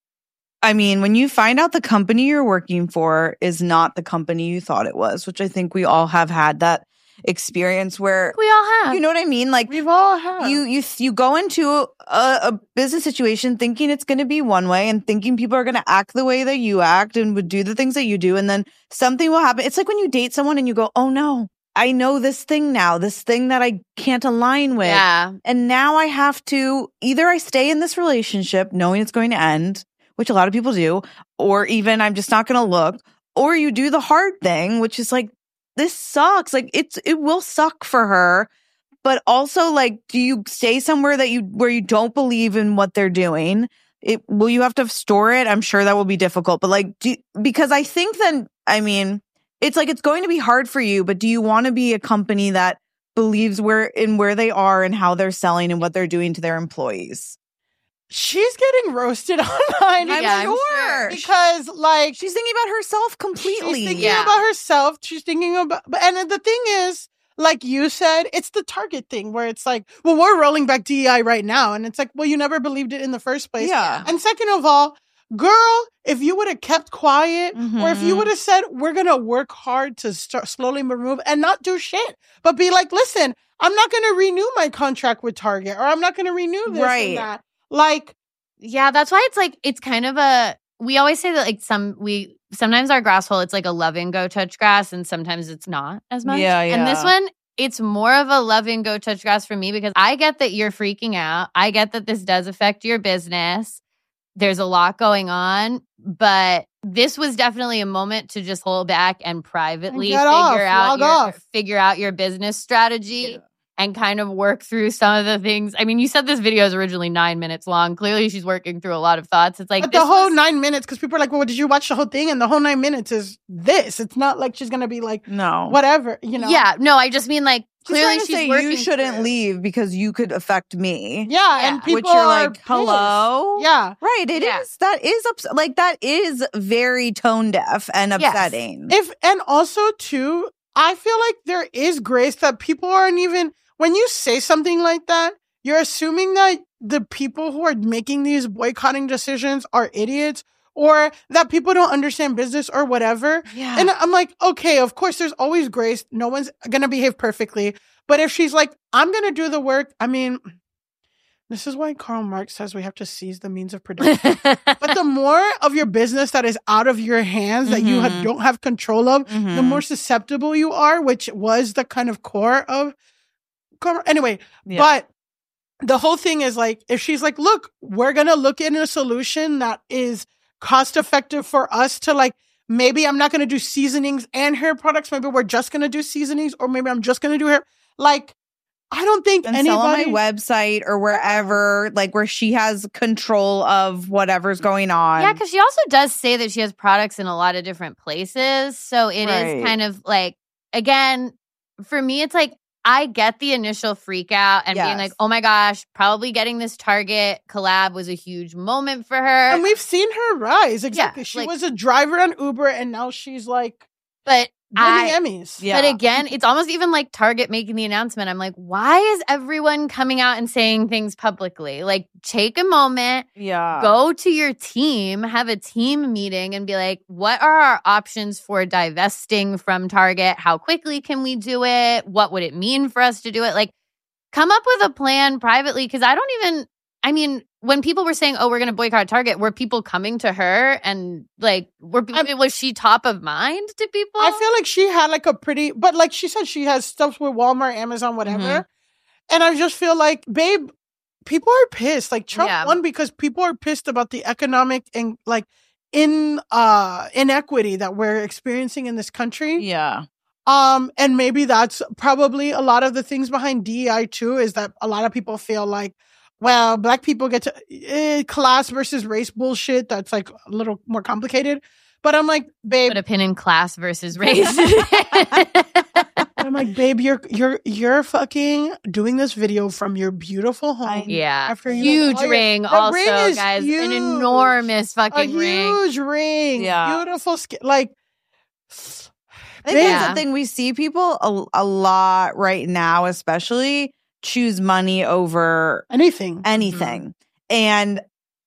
I mean, when you find out the company you're working for is not the company you thought it was, which I think we all have had that experience where, We all have. you know what I mean? Like, We've all had. you you you go into a, a business situation thinking it's going to be one way and thinking people are going to act the way that you act and would do the things that you do, and then something will happen. It's like when you date someone and you go, "Oh no, I know this thing now, this thing that I can't align with." Yeah. And now I have to either I stay in this relationship knowing it's going to end, which a lot of people do, or even I'm just not going to look, or you do the hard thing, which is like, this sucks. Like it's it will suck for her. But also, like, do you stay somewhere that you where you don't believe in what they're doing? It will you have to store it? I'm sure that will be difficult. But like, do, because I think then, I mean, it's like it's going to be hard for you. But do you want to be a company that believes where in where they are and how they're selling and what they're doing to their employees? She's getting roasted online. I'm Yeah, I'm sure. sure. Because, like, She's thinking about herself completely. She's thinking Yeah. about herself. She's thinking about, but and the thing is, like you said, it's the Target thing where it's like, well, we're rolling back D E I right now, and it's like, well, you never believed it in the first place. Yeah. And second of all, girl, if you would have kept quiet, or if you Mhm. would have said, we're gonna work hard to start slowly remove and not do shit, but be like, listen, I'm not gonna renew my contract with Target, or I'm not gonna renew this Right. and that. Like, Yeah, that's why it's like it's kind of a we always say that like some we sometimes our grass hole it's like a love and go touch grass and sometimes it's not as much. Yeah, And this yeah. one it's more of a love and go touch grass for me because I get that you're freaking out. I get that this does affect your business. There's a lot going on, but this was definitely a moment to just hold back and privately get figure off, out log your off. figure out your business strategy. And kind of work through some of the things. I mean, you said this video is originally nine minutes long. Clearly, she's working through a lot of thoughts. It's like but this the whole was- nine minutes, because people are like, well, did you watch the whole thing? And the whole nine minutes is this. It's not like she's gonna be like, No. whatever, you know? Yeah, no, I just mean like She's clearly trying to she's say working. you shouldn't through- leave because you could affect me. Yeah, and Yeah. people Which you're are like, pissed. hello? Yeah. Right. It is. Yeah. That is ups- like that is very tone deaf and Yes. upsetting. If and also too, I feel like there is grace that people aren't even when you say something like that, you're assuming that the people who are making these boycotting decisions are idiots or that people don't understand business or whatever. Yeah. And I'm like, okay, of course there's always grace. No one's gonna behave perfectly. But if she's like, I'm gonna do the work, I mean, this is why Karl Marx says we have to seize the means of production. But the more of your business that is out of your hands that you ha- Mhm. don't have control of, the Mhm. more susceptible you are, which was the kind of core of Karl- anyway. Yeah. But the whole thing is like, if she's like, look, we're gonna look in a solution that is cost effective for us to like, maybe I'm not gonna do seasonings and hair products. Maybe we're just gonna do seasonings, or maybe I'm just gonna do hair. Like, I don't think and anybody. sell on my website or wherever, like where she has control of whatever's going on. Yeah, because she also does say that she has products in a lot of different places. So it is Right. kind of like, again, for me, it's like, I get the initial freak out and being Yes. like, oh my gosh, probably getting this Target collab was a huge moment for her. And we've seen her rise. Exactly. she like- was a driver on Uber, and now she's like but winning I, Emmys. Yeah. But again, it's almost even like Target making the announcement. I'm like, why is everyone coming out and saying things publicly? Like, take a moment, yeah. go to your team, have a team meeting, and be like, what are our options for divesting from Target? How quickly can we do it? What would it mean for us to do it? Like, come up with a plan privately, because I don't even, I mean, when people were saying, oh, we're going to boycott Target, were people coming to her and like, were I'm- was she top of mind to people? I feel like she had like a pretty, but like she said, she has stuff with Walmart, Amazon, whatever. Mhm. And I just feel like, babe, people are pissed. Like Trump Yeah. won because people are pissed about the economic and like in uh inequity that we're experiencing in this country. Yeah. Um, and maybe that's probably a lot of the things behind D E I too, is that a lot of people feel like, well, black people get to eh, class versus race bullshit. That's like a little more complicated. But I'm like, babe, Put a pin in class versus race. I'm like, babe, you're you're you're fucking doing this video from your beautiful home. yeah. After you Huge all your- ring the also, ring is guys. An huge. enormous A fucking ring. huge ring. Yeah. Beautiful skin. Like, I think Yeah. that's the thing. We see people a, a lot right now, especially choose money over anything. anything. And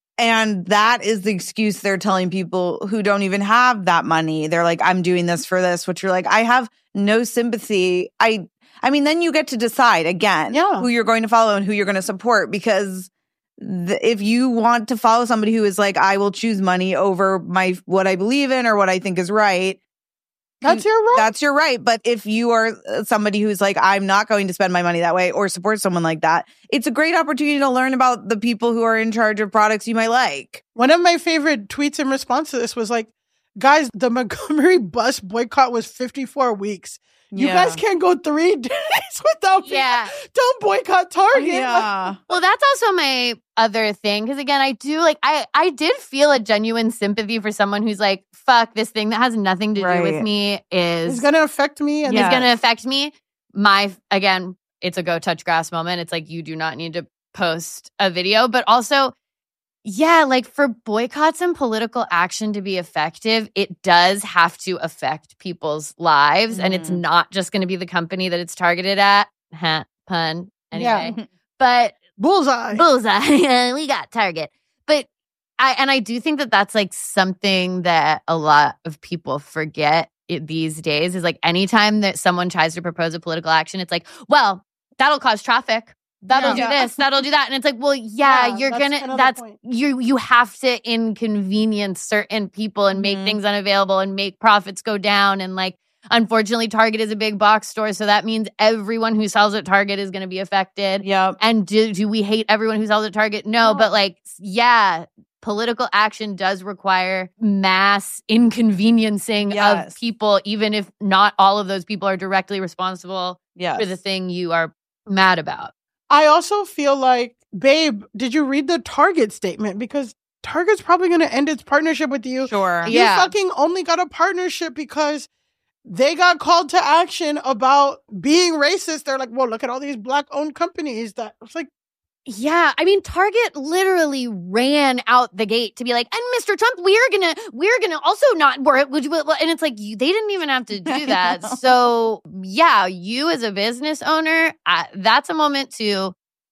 and that is the excuse they're telling people who don't even have that money. They're like, I'm doing this for this, which you're like, I have no sympathy. I I mean, then you get to decide again Yeah. who you're going to follow and who you're going to support, because the, if you want to follow somebody who is like, I will choose money over my what I believe in or what I think is right, That's your right. that's your right. But if you are uh, somebody who's like, I'm not going to spend my money that way or support someone like that, it's a great opportunity to learn about the people who are in charge of products you might like. One of my favorite tweets in response to this was like, guys, the Montgomery bus boycott was fifty-four weeks. You Yeah. guys can't go three days without being Yeah. like, don't boycott Target. Like, Yeah. Well, that's also my other thing. Because again, I do like, I, I did feel a genuine sympathy for someone who's like, fuck, this thing that has nothing to do Right. with me is it's going to affect me. And is Yeah. going to affect me. My, again, it's a go touch grass moment. It's like, you do not need to post a video, but also, yeah, like for boycotts and political action to be effective, it does have to affect people's lives. And it's Mhm. not just going to be the company that it's targeted at. Huh, pun. Anyway. Yeah. But bullseye. bullseye. We got Target. But I, and I do think that that's like something that a lot of people forget it, these days is like anytime that someone tries to propose a political action, it's like, well, that'll cause traffic. That'll Yeah. do this. That'll do that. And it's like, well, yeah, Yeah, you're that's gonna. kind of the That's point. you. You have to inconvenience certain people and make Mhm. things unavailable and make profits go down. And like, unfortunately, Target is a big box store, so that means everyone who sells at Target is going to be affected. Yep. And do, do we hate everyone who sells at Target? No, No. but like, yeah, political action does require mass inconveniencing Yes. of people, even if not all of those people are directly responsible Yes. for the thing you are mad about. I also feel like, babe, did you read the Target statement? Because Target's probably going to end its partnership with you. Sure. You Yeah. fucking only got a partnership because they got called to action about being racist. They're like, well, look at all these black owned companies that it's like, Yeah, I mean, Target literally ran out the gate to be like, and Mister Trump, we're gonna, we're gonna also not work. Would you? And it's like you, they didn't even have to do that. know. So yeah, you as a business owner, I, that's a moment to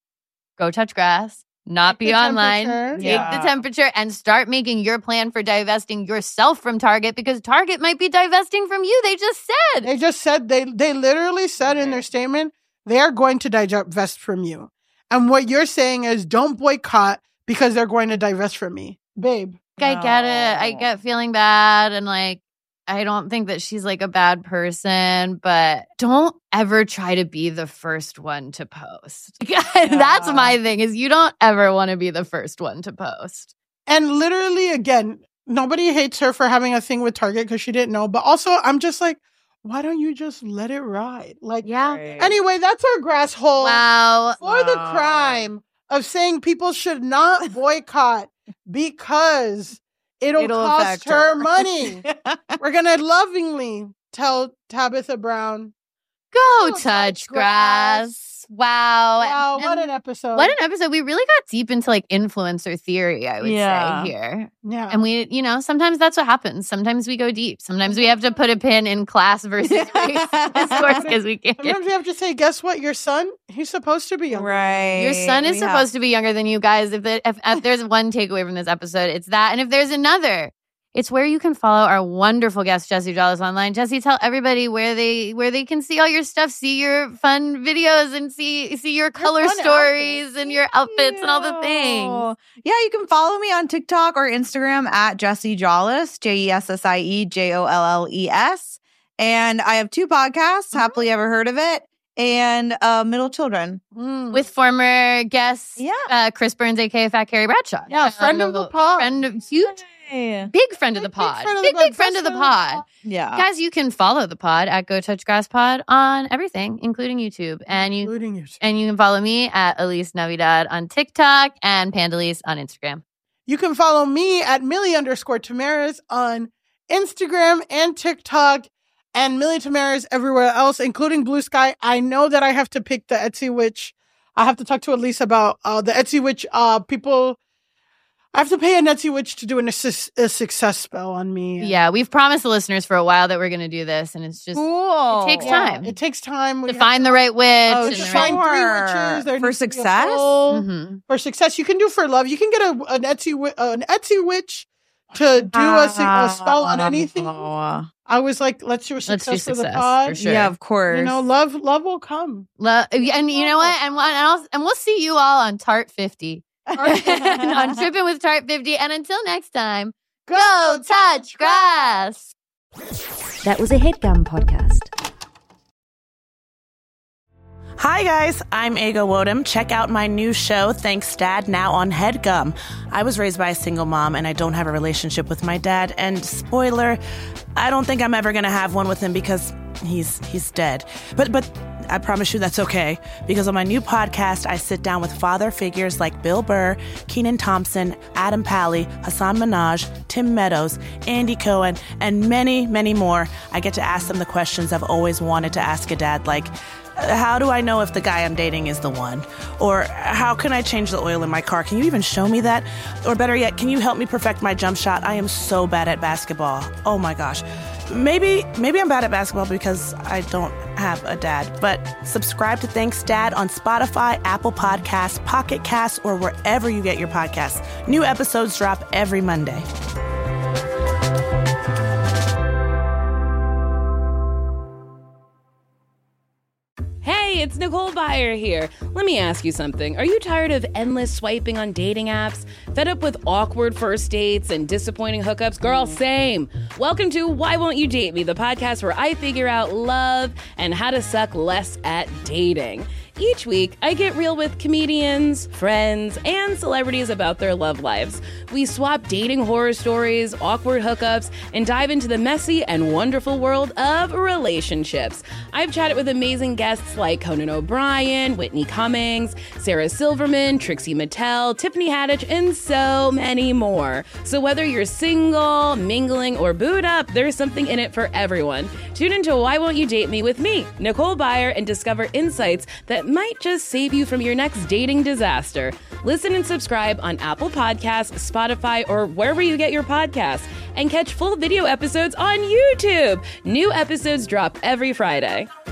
go touch grass, not Take be the online, temperature. take Yeah. the temperature, and start making your plan for divesting yourself from Target because Target might be divesting from you. They just said. they just said, they, they literally said in their statement, they are going to divest from you. And what you're saying is don't boycott because they're going to divest from me. Babe. I get it. I No. get feeling bad and like I don't think that she's like a bad person, but don't ever try to be the first one to post. That's my thing is you don't ever want to be the first one to post. And literally, again, nobody hates her for having a thing with Target because she didn't know. But also, I'm just like, why don't you just let it ride? Like, Yeah. anyway, that's our grass hole Wow. for the Wow. crime of saying people should not boycott because it'll, It'll cost affect her, her. money. We're going to lovingly tell Tabitha Brown, Go touch touch grass. grass. Wow. wow, what And an episode. what an episode. We really got deep into like influencer theory, I would Yeah. say here. yeah. And we, you know, sometimes that's what happens. Sometimes we go deep. Sometimes we have to put a pin in class versus race discourse because we can't get. Sometimes we have to say, guess what? Your son, he's supposed to be young. Right. Your son is We have- supposed to be younger than you guys. If, the, if, if there's one takeaway from this episode, it's that. And if there's another, it's where you can follow our wonderful guest, Jessie Jollis, online. Jessie, tell everybody where they where they can see all your stuff, see your fun videos, and see see your color fun stories outfits. and your outfits and all the things. Ew. Yeah, you can follow me on TikTok or Instagram at Jessie Jolles, J E S S I E J O L L E S. And I have two podcasts, Mm-hmm. Happily Ever Heard of It and uh, middle children. Mm. With former guest, Yeah. uh, Chris Burns, aka Fat Carrie Bradshaw. Yeah, friend of the pod. Friend of, huge, Yeah. big friend of the Big pod. friend of Big, the pod. big friend of the Best friend pod. of Yeah. Guys, you can follow the pod at Go Touch Grass Pod on everything, including YouTube. And you Including you. and you can follow me at Elise Navidad on TikTok and Pandalise on Instagram. You can follow me at Millie underscore Tamaris on Instagram and TikTok, and Millie Tamaris everywhere else, including Blue Sky. I know that I have to pick the Etsy Witch. I have to talk to Elise about uh, the Etsy Witch. Uh, people, I have to pay an Etsy Witch to do an assist, a success spell on me. Yeah, we've promised the listeners for a while that we're going to do this, and it's just Cool. it takes Yeah, time it takes time. We to have find the right witch. Oh, and to the sure. right- find three witches. There For needs to be a success? full- Mhm. For success, you can do for love. You can get a an Etsy wi- uh, an Etsy Witch to do a, si- a spell on anything. Oh. I was like, let's do a Let's success, do for the success, pod. for sure. Yeah, of course. You know, love, love will come. Lo- and you know what? And, we'll- and, I'll, and we'll see you all on Tart fifty. on Tripping with Tart fifty. And until next time, go touch grass. That was a HeadGum podcast. Hi guys, I'm Ego Wodem. Check out my new show, Thanks Dad, now on HeadGum. I was raised by a single mom and I don't have a relationship with my dad. And spoiler, I don't think I'm ever going to have one with him because he's he's dead. But but I promise you that's okay, because on my new podcast, I sit down with father figures like Bill Burr, Kenan Thompson, Adam Pally, Hassan Minaj, Tim Meadows, Andy Cohen, and many, many more. I get to ask them the questions I've always wanted to ask a dad, like, how do I know if the guy I'm dating is the one? Or how can I change the oil in my car? Can you even show me that? Or better yet, can you help me perfect my jump shot? I am so bad at basketball. Oh my gosh. Maybe maybe I'm bad at basketball because I don't have a dad. But subscribe to Thanks Dad on Spotify, Apple Podcasts, Pocket Casts, or wherever you get your podcasts. New episodes drop every Monday. Hey, it's Nicole Byer here. Let me ask you something. Are you tired of endless swiping on dating apps? Fed up with awkward first dates and disappointing hookups? Girl, same. Welcome to Why Won't You Date Me, the podcast where I figure out love and how to suck less at dating. Each week, I get real with comedians, friends, and celebrities about their love lives. We swap dating horror stories, awkward hookups, and dive into the messy and wonderful world of relationships. I've chatted with amazing guests like Conan O'Brien, Whitney Cummings, Sarah Silverman, Trixie Mattel, Tiffany Haddish, and so many more. So whether you're single, mingling, or booed up, there's something in it for everyone. Tune into Why Won't You Date Me with me, Nicole Byer, and discover insights that might just save you from your next dating disaster. Listen and subscribe on Apple Podcasts, Spotify, or wherever you get your podcasts. And catch full video episodes on YouTube. New episodes drop every Friday.